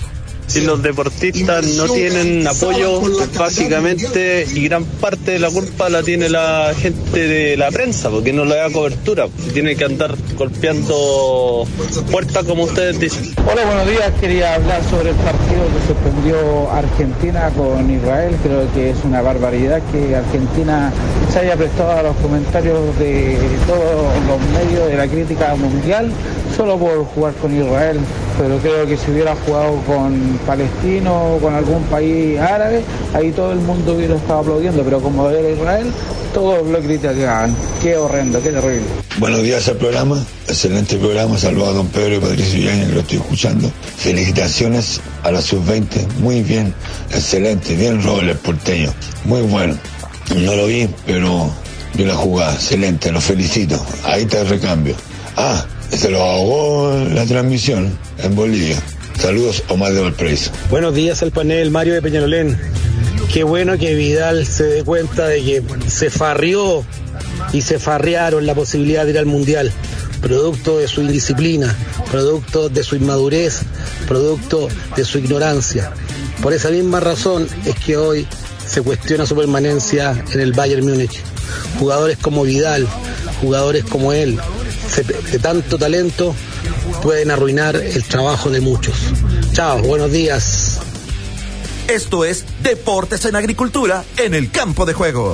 Si los deportistas no tienen apoyo, básicamente, y gran parte de la culpa la tiene la gente de la prensa, porque no le da cobertura, tiene que andar golpeando puertas como ustedes dicen. Hola, buenos días. Quería hablar sobre el partido que suspendió Argentina con Israel. Creo que es una barbaridad que Argentina se haya prestado a los comentarios de todos los medios de la crítica mundial solo por jugar con Israel, pero creo que si hubiera jugado con Palestino o con algún país árabe, ahí todo el mundo hubiera estado aplaudiendo, pero como era Israel, todos lo criticaban. Qué horrendo, qué terrible. Buenos días al programa, excelente programa, saludos a don Pedro y Patricio Yañez, que lo estoy escuchando. Felicitaciones a la sub veinte, muy bien, excelente, bien Roble, el porteño, muy bueno. No lo vi, pero vi la jugada, excelente, lo felicito. Ahí está el recambio. Ah, se lo ahogó la transmisión en Bolivia. Saludos, Omar de Valparaíso. Buenos días al panel, Mario de Peñalolén. Qué bueno que Vidal se dé cuenta de que se farrió y se farrearon la posibilidad de ir al Mundial, producto de su indisciplina, producto de su inmadurez, producto de su ignorancia. Por esa misma razón es que hoy se cuestiona su permanencia en el Bayern Múnich. Jugadores como Vidal, jugadores como él, de tanto talento, pueden arruinar el trabajo de muchos. Chao, buenos días. Esto es Deportes en Agricultura en el campo de juego.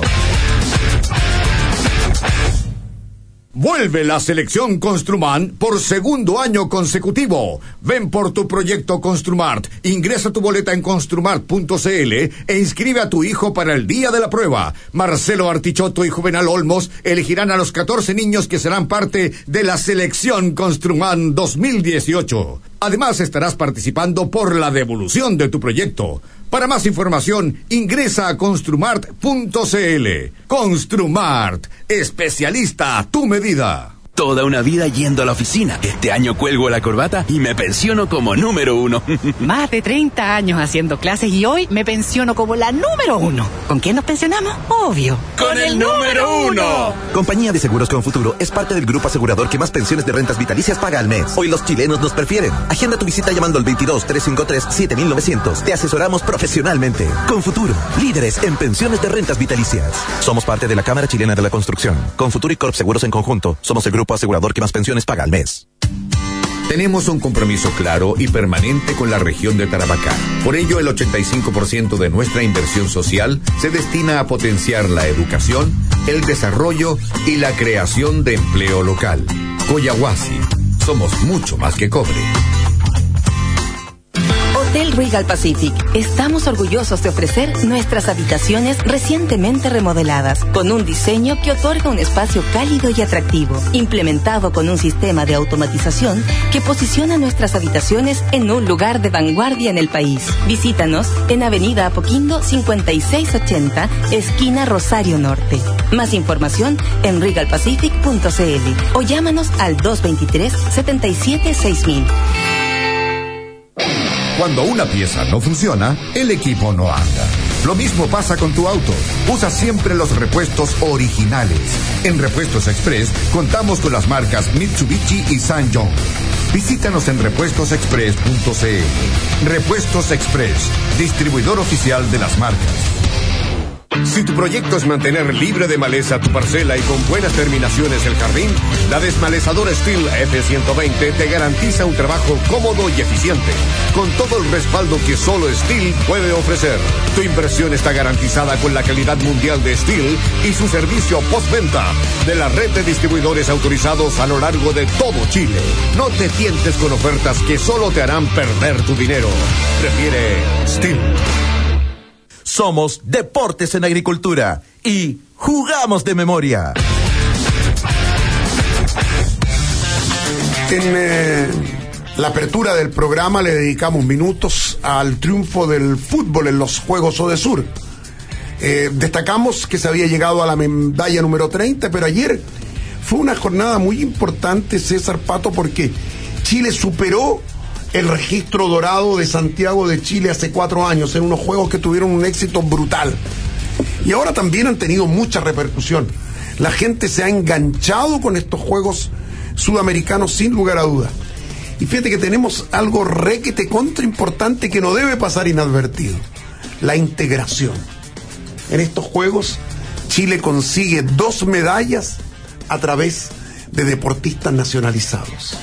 Vuelve la selección Construman por segundo año consecutivo. Ven por tu proyecto Construmart. Ingresa tu boleta en construmart punto c l e inscribe a tu hijo para el día de la prueba. Marcelo Artichotto y Juvenal Olmos elegirán a los catorce niños que serán parte de la selección Construman dos mil dieciocho. Además, estarás participando por la devolución de tu proyecto. Para más información, ingresa a construmart punto c l. Construmart, especialista a tu medida. Toda una vida yendo a la oficina. Este año cuelgo la corbata y me pensiono como número uno. Más de treinta años haciendo clases y hoy me pensiono como la número uno. ¿Con quién nos pensionamos? Obvio. ¡Con el número uno! Compañía de Seguros Confuturo es parte del grupo asegurador que más pensiones de rentas vitalicias paga al mes. Hoy los chilenos nos prefieren. Agenda tu visita llamando al veintidós, trescientos cincuenta y tres, siete mil novecientos. Te asesoramos profesionalmente. Confuturo, líderes en pensiones de rentas vitalicias. Somos parte de la Cámara Chilena de la Construcción. Confuturo y Corp Seguros en conjunto. Somos el grupo asegurador que más pensiones paga al mes. Tenemos un compromiso claro y permanente con la región de Tarapacá. Por ello, el ochenta y cinco por ciento de nuestra inversión social se destina a potenciar la educación, el desarrollo y la creación de empleo local. Coyahuasi, somos mucho más que cobre. Hotel Regal Pacific. Estamos orgullosos de ofrecer nuestras habitaciones recientemente remodeladas, con un diseño que otorga un espacio cálido y atractivo, implementado con un sistema de automatización que posiciona nuestras habitaciones en un lugar de vanguardia en el país. Visítanos en Avenida Apoquindo cincuenta y seis ochenta, esquina Rosario Norte. Más información en regal pacific punto c l o llámanos al dos veintitrés, setenta y siete, seis mil. Cuando una pieza no funciona, el equipo no anda. Lo mismo pasa con tu auto. Usa siempre los repuestos originales. En Repuestos Express contamos con las marcas Mitsubishi y Sanyong. Visítanos en repuestos express punto c l. Repuestos Express, distribuidor oficial de las marcas. Si tu proyecto es mantener libre de maleza tu parcela y con buenas terminaciones el jardín, la desmalezadora Stihl F ciento veinte te garantiza un trabajo cómodo y eficiente, con todo el respaldo que solo Stihl puede ofrecer. Tu inversión está garantizada con la calidad mundial de Stihl y su servicio postventa de la red de distribuidores autorizados a lo largo de todo Chile. No te tientes con ofertas que solo te harán perder tu dinero. Prefiere Stihl. Somos Deportes en Agricultura y jugamos de memoria. En eh, la apertura del programa le dedicamos minutos al triunfo del fútbol en los Juegos Odesur. Eh, destacamos que se había llegado a la medalla número treinta, pero ayer fue una jornada muy importante, César Pato, porque Chile superó el registro dorado de Santiago de Chile hace cuatro años, en unos juegos que tuvieron un éxito brutal. Y ahora también han tenido mucha repercusión. La gente se ha enganchado con estos juegos sudamericanos sin lugar a dudas. Y fíjate que tenemos algo requete contra importante que no debe pasar inadvertido: la integración. En estos Juegos, Chile consigue dos medallas a través de deportistas nacionalizados.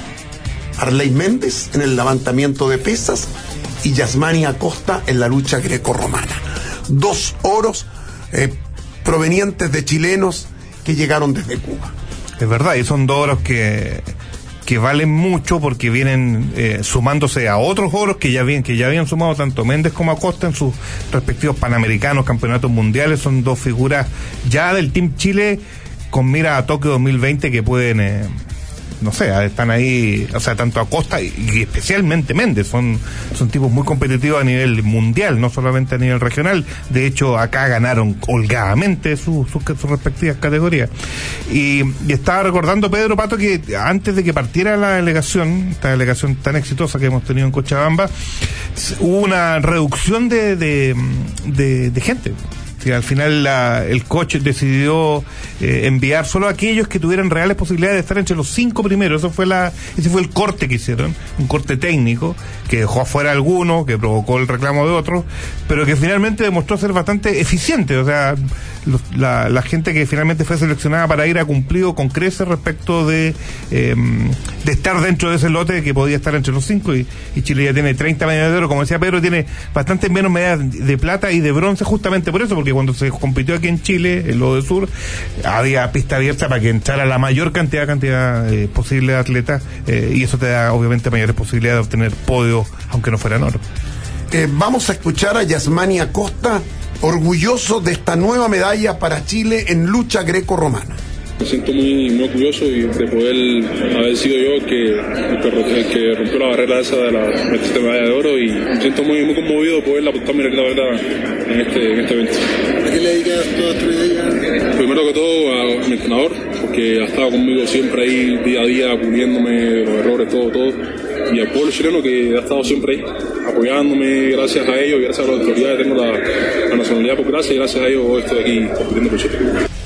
Arley Méndez en el levantamiento de pesas y Yasmani Acosta en la lucha grecorromana. Dos oros eh, provenientes de chilenos que llegaron desde Cuba. Es verdad, y son dos oros que, que valen mucho porque vienen eh, sumándose a otros oros que ya, bien, que ya habían sumado tanto Méndez como Acosta en sus respectivos panamericanos, campeonatos mundiales. Son dos figuras ya del Team Chile con mira a Tokio dos mil veinte que pueden... Eh, no sé, están ahí, o sea, tanto Acosta y, y especialmente Méndez, son, son tipos muy competitivos a nivel mundial, no solamente a nivel regional. De hecho, acá ganaron holgadamente sus su, su respectivas categorías. Y, y estaba recordando, Pedro Pato, que antes de que partiera la delegación, esta delegación tan exitosa que hemos tenido en Cochabamba, hubo una reducción de, de, de, de gente. Sí, al final la, el coach decidió eh, enviar solo a aquellos que tuvieran reales posibilidades de estar entre los cinco primeros. Eso fue la, ese fue el corte que hicieron, un corte técnico que dejó afuera a algunos, que provocó el reclamo de otros, pero que finalmente demostró ser bastante eficiente. O sea, los, la, la gente que finalmente fue seleccionada para ir ha cumplido con creces respecto de eh, de estar dentro de ese lote que podía estar entre los cinco, y, y Chile ya tiene treinta medallas de oro, como decía Pedro, tiene bastante menos medallas de plata y de bronce justamente por eso, porque cuando se compitió aquí en Chile, en lo de Sur, había pista abierta para que entrara la mayor cantidad, cantidad eh, posible de atletas, eh, y eso te da obviamente mayores posibilidades de obtener podios, aunque no fueran oro. Eh, vamos a escuchar a Yasmani Acosta, orgulloso de esta nueva medalla para Chile en lucha greco-romana. Me siento muy, muy orgulloso y de poder haber sido yo el que, el que, el que rompió la barrera esa de la, de esta medalla de oro, y me siento muy, muy conmovido de poder aportar mi granito de arena en este, en este evento. ¿A qué le dedicas toda tu medalla? Primero que todo a mi entrenador, porque ha estado conmigo siempre ahí día a día, puliéndome los errores, todo, todo. Y al pueblo chileno que ha estado siempre ahí, apoyándome. Gracias a ellos y gracias a las autoridades tengo la, la nacionalidad por gracia, y gracias a ellos hoy estoy aquí compitiendo por Chile.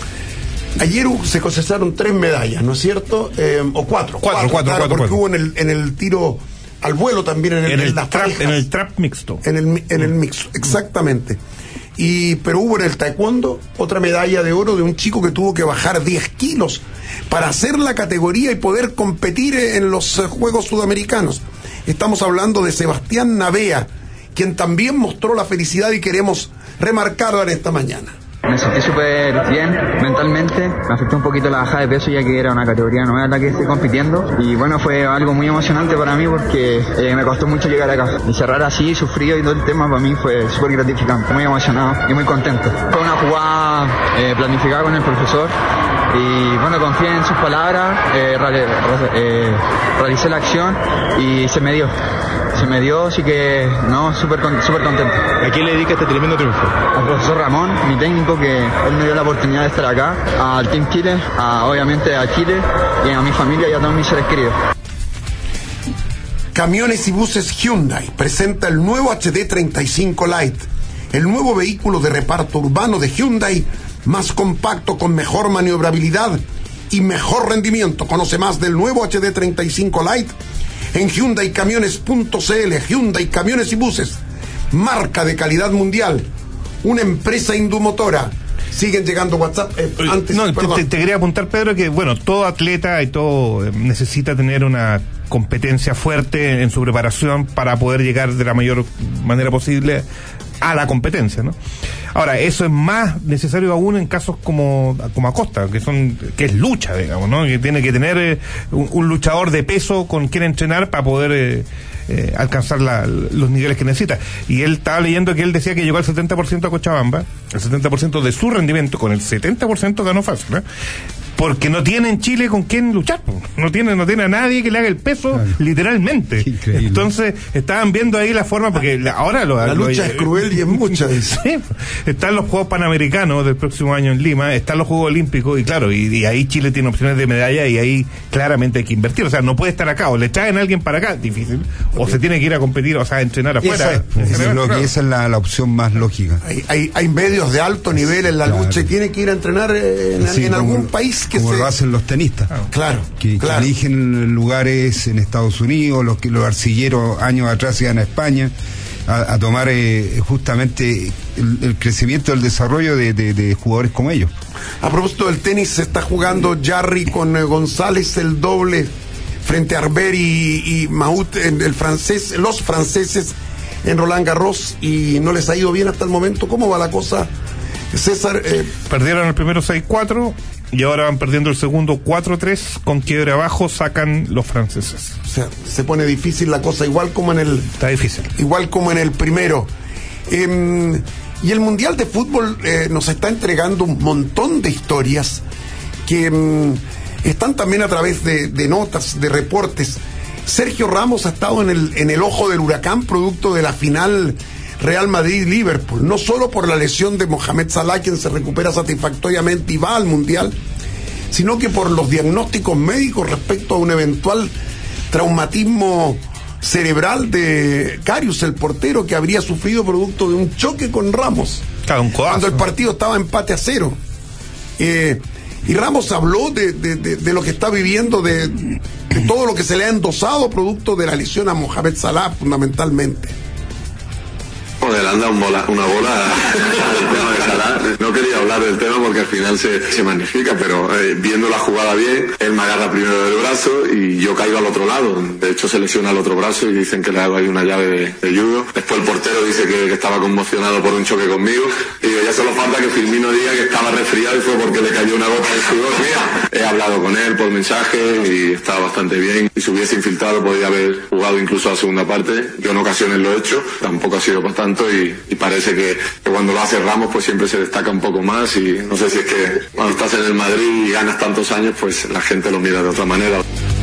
Ayer se cosecharon tres medallas, ¿no es cierto? Eh, o cuatro. Cuatro, cuatro, cuatro, claro, cuatro, porque cuatro. hubo en el, en el tiro al vuelo también, en el, en el, en las trap, parejas, en el trap mixto. En el, en el mixto, exactamente. Y, pero hubo en el taekwondo otra medalla de oro de un chico que tuvo que bajar diez kilos para hacer la categoría y poder competir en los uh, Juegos Sudamericanos. Estamos hablando de Sebastián Navea, quien también mostró la felicidad y queremos remarcarla en esta mañana. Me sentí súper bien mentalmente, me afectó un poquito la bajada de peso ya que era una categoría nueva en la que estoy compitiendo, y bueno, fue algo muy emocionante para mí porque eh, me costó mucho llegar acá y cerrar así, sufrido, y todo el tema para mí fue súper gratificante, muy emocionado y muy contento. Fue una jugada eh, planificada con el profesor y bueno, confié en sus palabras, eh, real, eh, realicé la acción y se me dio. Se me dio, así que no, súper súper contento. ¿A quién le dedica este tremendo triunfo? Al profesor Ramón, mi técnico, que él me dio la oportunidad de estar acá, al Team Chile, a, obviamente a Chile, y a mi familia y a todos mis seres queridos. Camiones y Buses Hyundai presenta el nuevo H D treinta y cinco Lite, el nuevo vehículo de reparto urbano de Hyundai, más compacto, con mejor maniobrabilidad y mejor rendimiento. Conoce más del nuevo H D treinta y cinco Lite en hyundai camiones punto c l. Hyundai Camiones y Buses, marca de calidad mundial, una empresa indumotora. Siguen llegando WhatsApp. Eh, antes, no, te, te, te quería apuntar, Pedro, que bueno, todo atleta y todo eh, necesita tener una competencia fuerte en su preparación para poder llegar de la mayor manera posible a la competencia, ¿no? Ahora, eso es más necesario aún en casos como, como Acosta, que son, que es lucha, digamos, ¿no? Que tiene que tener eh, un, un luchador de peso con quien entrenar para poder eh, eh, alcanzar la, los niveles que necesita. Y él estaba leyendo que él decía que llegó al setenta por ciento a Cochabamba, el setenta por ciento de su rendimiento, con el setenta por ciento ganó fácil, ¿eh? Porque no tiene en Chile con quién luchar, no tiene, no tiene a nadie que le haga el peso, claro, literalmente. Entonces estaban viendo ahí la forma, porque la, ahora lo, la lo, lucha lo, es cruel y es mucha. Sí, están los Juegos Panamericanos del próximo año en Lima, están los Juegos Olímpicos, y claro, y, y ahí Chile tiene opciones de medalla, y ahí claramente hay que invertir. O sea, no puede estar acá, o le traen a alguien para acá, difícil, o se tiene que ir a competir, o sea, a entrenar afuera. Esa, esa, es, lo que esa es la, la opción más lógica. Hay, hay, hay medios de alto nivel en la claro. lucha, y tiene que ir a entrenar en, sí, en algún país mix que como se... lo hacen los tenistas. Claro, que, claro. que eligen lugares en Estados Unidos, los que los arcilleros años atrás iban a España a, a tomar eh, justamente el, el crecimiento, el desarrollo de, de, de jugadores como ellos. A propósito del tenis, se está jugando Jarry con eh, González el doble frente a Arberi y, y Mahut, en el francés, los franceses en Roland Garros, y no les ha ido bien hasta el momento. ¿Cómo va la cosa, César? Eh... Perdieron el primero seis cuatro y ahora van perdiendo el segundo cuatro tres, con quiebre abajo sacan los franceses. O sea, se pone difícil la cosa, igual como en el... Está difícil. Igual como en el primero. Eh, y el Mundial de Fútbol eh, nos está entregando un montón de historias que eh, están también a través de, de notas, de reportes. Sergio Ramos ha estado en el, en el ojo del huracán producto de la final Real Madrid-Liverpool, no solo por la lesión de Mohamed Salah, quien se recupera satisfactoriamente y va al Mundial, sino que por los diagnósticos médicos respecto a un eventual traumatismo cerebral de Karius, el portero, que habría sufrido producto de un choque con Ramos, claro, un codazo, cuando el partido estaba empate a cero. Eh, y Ramos habló de, de, de, de lo que está viviendo, de, de todo lo que se le ha endosado producto de la lesión a Mohamed Salah, fundamentalmente. Joder, le han dado un bola, una bola al tema de Salah. No quería hablar del tema porque al final se, se magnifica, pero eh, viendo la jugada bien, él me agarra primero del brazo y yo caigo al otro lado. De hecho, se lesiona el otro brazo y dicen que le hago ahí una llave de, de judo. Después el portero dice que, que estaba conmocionado por un choque conmigo. Y digo, ya solo falta que Firmino diga que estaba resfriado y fue porque le cayó una gota de sudor mía. He hablado con él por mensaje y estaba bastante bien. Si se hubiese infiltrado, podría haber jugado incluso la segunda parte. Yo en ocasiones lo he hecho, tampoco ha sido para tanto. Y, y parece que, que cuando lo hace Ramos pues siempre se destaca un poco más, y no sé si es que cuando estás en el Madrid y ganas tantos años pues la gente lo mira de otra manera.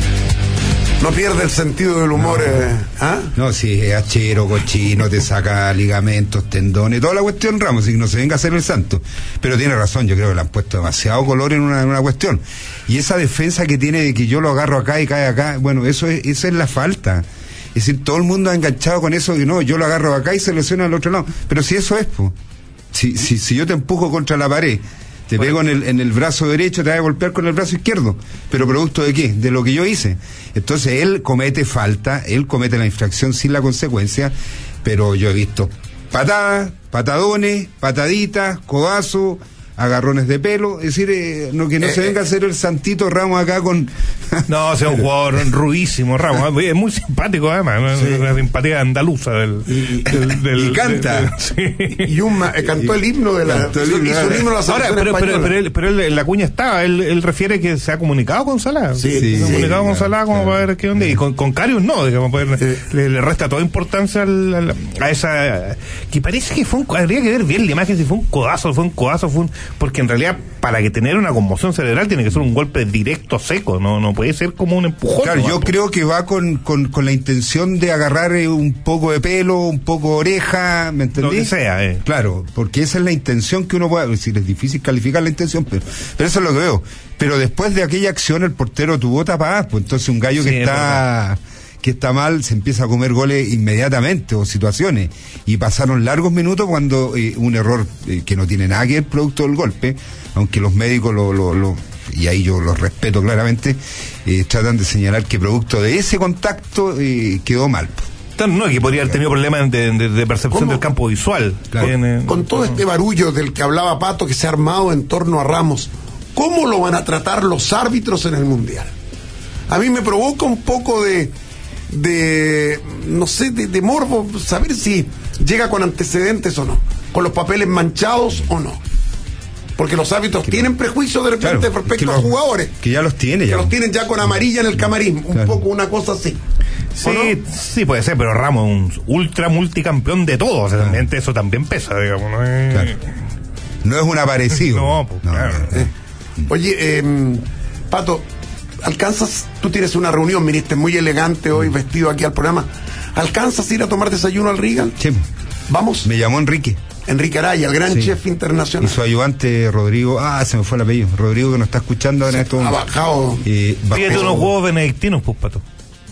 No pierde el sentido del humor. No, eh, ¿ah? No, si es hachero, cochino, te saca ligamentos, tendones, toda la cuestión Ramos, y que no se venga a hacer el santo. Pero tiene razón, yo creo que le han puesto demasiado color en una, en una cuestión. Y esa defensa que tiene de que yo lo agarro acá y cae acá, bueno, eso es, esa es la falta. Es decir, todo el mundo ha enganchado con eso que no, yo lo agarro acá y se lesiona al otro lado. Pero si eso es, pues, si, si, si yo te empujo contra la pared, te bueno. pego en el, en el brazo derecho, te vas a golpear con el brazo izquierdo. ¿Pero producto de qué? De lo que yo hice. Entonces él comete falta, él comete la infracción sin la consecuencia, pero yo he visto patadas, patadones, pataditas, codazos, agarrones de pelo, es decir, eh, no, que no eh, se venga a hacer el santito Ramos acá con... No, o sea, un jugador rudísimo, Ramos, es muy simpático además, sí. Una simpatía andaluza del... Y, del, del y canta, del, del, sí. y un, eh, cantó el himno de la... El himno, hizo el himno de la Ahora, pero, pero, pero, él, pero él, en la cuña estaba, él, él refiere que se ha comunicado con Salah, sí, sí, se ha comunicado sí, con Salah como claro, para ver qué onda, y con, con Karius no, digamos, para ver, sí. le, le resta toda importancia al, al, a esa... que parece que fue un... habría que ver bien la imagen si fue un codazo, fue un codazo, fue un... porque en realidad para que tener una conmoción cerebral tiene que ser un golpe directo seco, no no puede ser como un empujón. Claro, ¿no? yo creo que va con, con, con la intención de agarrar eh, un poco de pelo, un poco de oreja, ¿me entendí? Lo que sea, eh. Claro, porque esa es la intención que uno puede decir, es difícil calificar la intención, pero, pero eso es lo que veo. Pero después de aquella acción el portero tuvo tapadas, pues entonces un gallo sí, que está... que está mal, se empieza a comer goles inmediatamente o situaciones, y pasaron largos minutos cuando eh, un error eh, que no tiene nada que ver producto del golpe, aunque los médicos lo, lo, lo y ahí yo los respeto claramente, eh, tratan de señalar que producto de ese contacto eh, quedó mal. No, que podría haber tenido problemas de, de, de percepción ¿Cómo? del campo visual. Claro. En, en, con todo este barullo del que hablaba Pato, que se ha armado en torno a Ramos, ¿cómo lo van a tratar los árbitros en el Mundial? A mí me provoca un poco de de, no sé, de, de morbo, saber si llega con antecedentes o no, con los papeles manchados o no, porque los árbitros que tienen prejuicios de repente claro, respecto los, a jugadores que ya los tienen, ya que los tienen ya con amarilla en el camarín, un claro. poco una cosa así. Sí, no? sí puede ser, pero Ramos es un ultra multicampeón de todo, o sea, claro. eso también pesa, digamos, no es, claro. no es un aparecido. No, pues, no, claro. eh. Oye, eh, Pato, ¿alcanzas? Tú tienes una reunión, viniste muy elegante hoy, vestido aquí al programa. ¿Alcanzas a ir a tomar desayuno al Regal? Sí. ¿Vamos? Me llamó Enrique. Enrique Araya, el gran sí. chef internacional. Y su ayudante Rodrigo, ah, se me fue el apellido. Rodrigo, que nos está escuchando ahora en esto. Ha bajado. Eh, Fíjate unos huevos benedictinos, pues, Pato.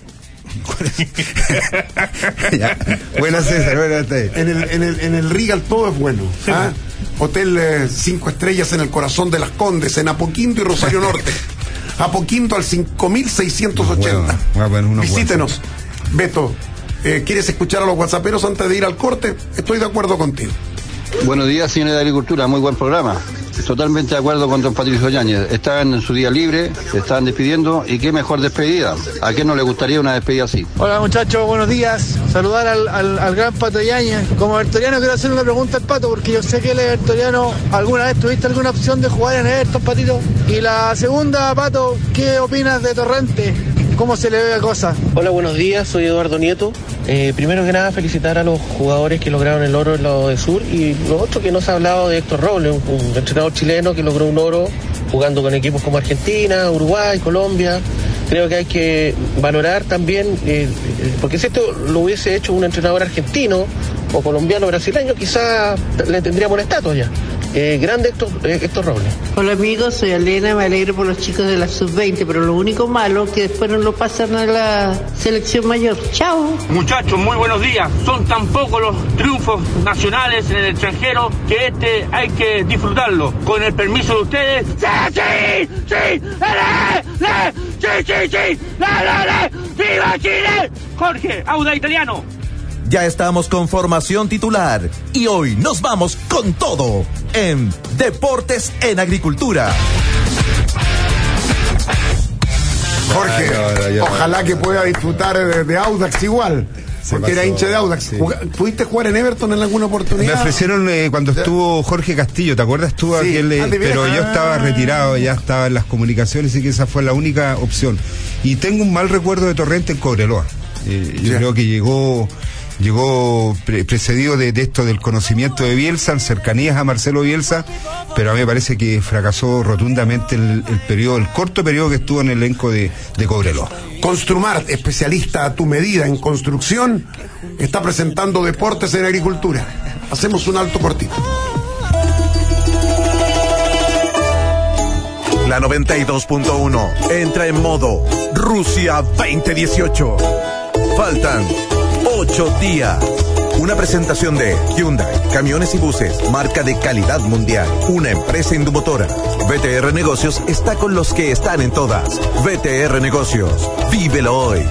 Ya. Buenas, César, buenas tardes. En el, en el, en el Regal todo es bueno. Sí. ¿Ah? Hotel eh, cinco estrellas en el corazón de Las Condes, en Apoquindo y Rosario Norte. Apoquindo al cinco mil seiscientos ochenta. Bueno, bueno, bueno, Visítenos. Beto, eh, ¿quieres escuchar a los whatsapperos antes de ir al corte? Estoy de acuerdo contigo. Buenos días, señores de Agricultura, muy buen programa. Totalmente de acuerdo con don Patricio Yáñez. Estaban en su día libre, se estaban despidiendo, y qué mejor despedida. ¿A quién no le gustaría una despedida así? Hola muchachos, buenos días. Saludar al, al, al gran Pato Yáñez. Como Evertoniano quiero hacer una pregunta al Pato, porque yo sé que el Evertoniano, ¿alguna vez tuviste alguna opción de jugar en Everton, Patito? Y la segunda, Pato, ¿qué opinas de Torrente? ¿Cómo se le ve la cosa? Hola, buenos días, soy Eduardo Nieto. Eh, primero que nada, felicitar a los jugadores que lograron el oro en la de Sur, y lo otro que no se ha hablado de Héctor Robles, un, un entrenador chileno que logró un oro jugando con equipos como Argentina, Uruguay, Colombia. Creo que hay que valorar también, eh, porque si esto lo hubiese hecho un entrenador argentino o colombiano, brasileño, quizás le tendríamos una estatua ya. Eh, grande Héctor, eh, Héctor Robles. Hola amigos, soy Elena, me alegro por los chicos de la sub veinte, pero lo único malo es que después no lo pasan a la selección mayor. Chao. Muchachos, muy buenos días. Son tan pocos los triunfos nacionales en el extranjero que este hay que disfrutarlo. Con el permiso de ustedes. ¡Sí, sí! ¡Sí! ¡Le, le! ¡Sí, sí, sí! ¡Le, le, le! ¡Viva Chile! Jorge, Auda Italiano. Ya estamos con formación titular y hoy nos vamos con todo en Deportes en Agricultura. Jorge, Ay, ay, ay, ojalá ay, que ay, pueda disfrutar de, de Audax igual, porque era hincha de Audax. Sí. ¿Pudiste jugar en Everton en alguna oportunidad? Me ofrecieron eh, cuando estuvo Jorge Castillo, ¿te acuerdas tú? Sí. Aquel, eh, Ah, ¿de veras? pero yo estaba retirado, ya estaba en las comunicaciones, y que esa fue la única opción. Y tengo un mal recuerdo de Torrente en Cobreloa. Eh, yo Ya. creo que llegó llegó pre- precedido de, de esto del conocimiento de Bielsa, en cercanías a Marcelo Bielsa, pero a mí me parece que fracasó rotundamente el, el periodo, el corto periodo que estuvo en el elenco de, de Cobreloa. Construmart, especialista a tu medida en construcción, está presentando Deportes en Agricultura. Hacemos un alto cortito. La noventa y dos punto uno entra en modo Rusia veinte dieciocho. Faltan ocho días. Una presentación de Hyundai, camiones y buses, marca de calidad mundial. Una empresa indumotora. V T R Negocios está con los que están en todas. V T R Negocios. Vívelo hoy.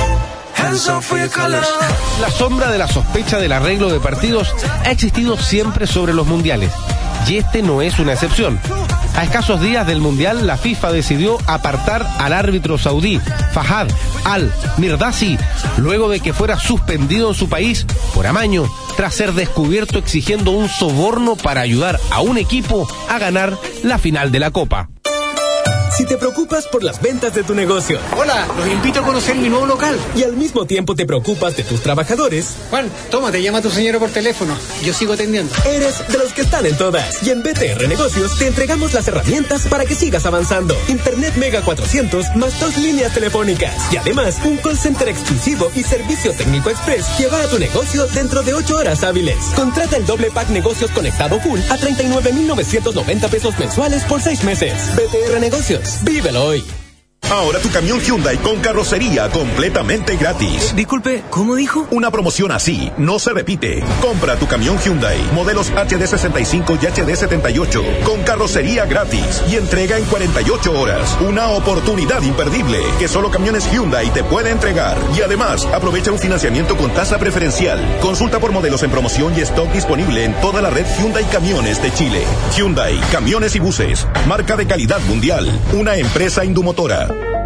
La sombra de la sospecha del arreglo de partidos ha existido siempre sobre los mundiales, y este no es una excepción. A escasos días del Mundial, la FIFA decidió apartar al árbitro saudí Fahad Al-Mirdasi, luego de que fuera suspendido en su país por amaño, tras ser descubierto exigiendo un soborno para ayudar a un equipo a ganar la final de la Copa. Si te preocupas por las ventas de tu negocio. Hola, los invito a conocer mi nuevo local. Y al mismo tiempo te preocupas de tus trabajadores. Juan, toma, te llama tu señora por teléfono. Yo sigo atendiendo. Eres de los que están en todas. Y en V T R Negocios te entregamos las herramientas para que sigas avanzando. Internet Mega cuatrocientos más dos líneas telefónicas. Y además, un call center exclusivo y servicio técnico express que va a tu negocio dentro de ocho horas hábiles. Contrata el doble pack Negocios Conectado Full a treinta y nueve mil novecientos noventa pesos mensuales por seis meses. V T R Negocios. Vívelo hoy. Ahora tu camión Hyundai con carrocería completamente gratis. Disculpe, ¿cómo dijo? Una promoción así no se repite. Compra tu camión Hyundai, modelos H D sesenta y cinco y H D setenta y ocho, con carrocería gratis y entrega en cuarenta y ocho horas. Una oportunidad imperdible que solo Camiones Hyundai te puede entregar. Y además, aprovecha un financiamiento con tasa preferencial. Consulta por modelos en promoción y stock disponible en toda la red Hyundai Camiones de Chile. Hyundai, camiones y buses, marca de calidad mundial, una empresa indumotora.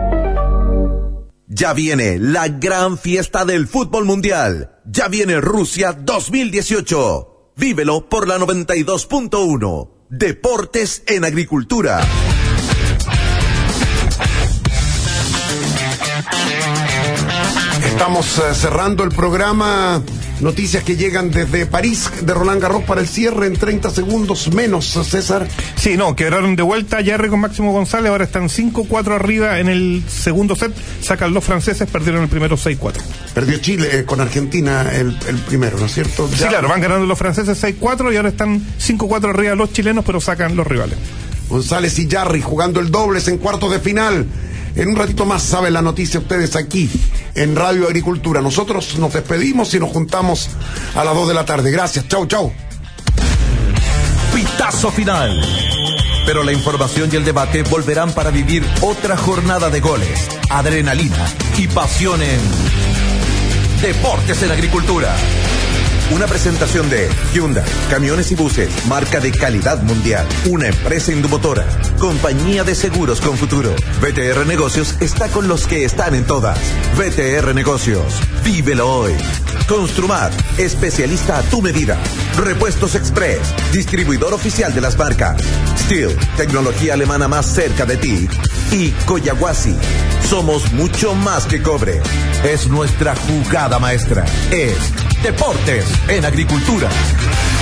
Ya viene la gran fiesta del fútbol mundial. Ya viene Rusia dos mil dieciocho. Vívelo por la noventa y dos punto uno. Deportes en Agricultura. Estamos uh, cerrando el programa. Noticias que llegan desde París, de Roland Garros para el cierre en treinta segundos menos, César. Sí, no, quedaron de vuelta Jarry con Máximo González, ahora están cinco cuatro arriba en el segundo set, sacan los franceses, perdieron el primero seis cuatro. Perdió Chile eh, con Argentina el, el primero, ¿no es cierto? Sí, ya. Claro, van ganando los franceses seis cuatro y ahora están cinco cuatro arriba los chilenos, pero sacan los rivales. González y Jarry jugando el dobles en cuartos de final. En un ratito más saben la noticia ustedes aquí en Radio Agricultura. Nosotros nos despedimos y nos juntamos a las dos de la tarde. Gracias, chau, chau. Pitazo final. Pero la información y el debate volverán para vivir otra jornada de goles, adrenalina y pasión en Deportes en Agricultura. Una presentación de Hyundai, camiones y buses, marca de calidad mundial. Una empresa indumotora, compañía de seguros con futuro. V T R Negocios está con los que están en todas. V T R Negocios, vívelo hoy. Construmar, especialista a tu medida. Repuestos Express, distribuidor oficial de las marcas. Steel, tecnología alemana más cerca de ti. Y Coyahuasi, somos mucho más que cobre. Es nuestra jugada maestra. Es Deportes en Agricultura.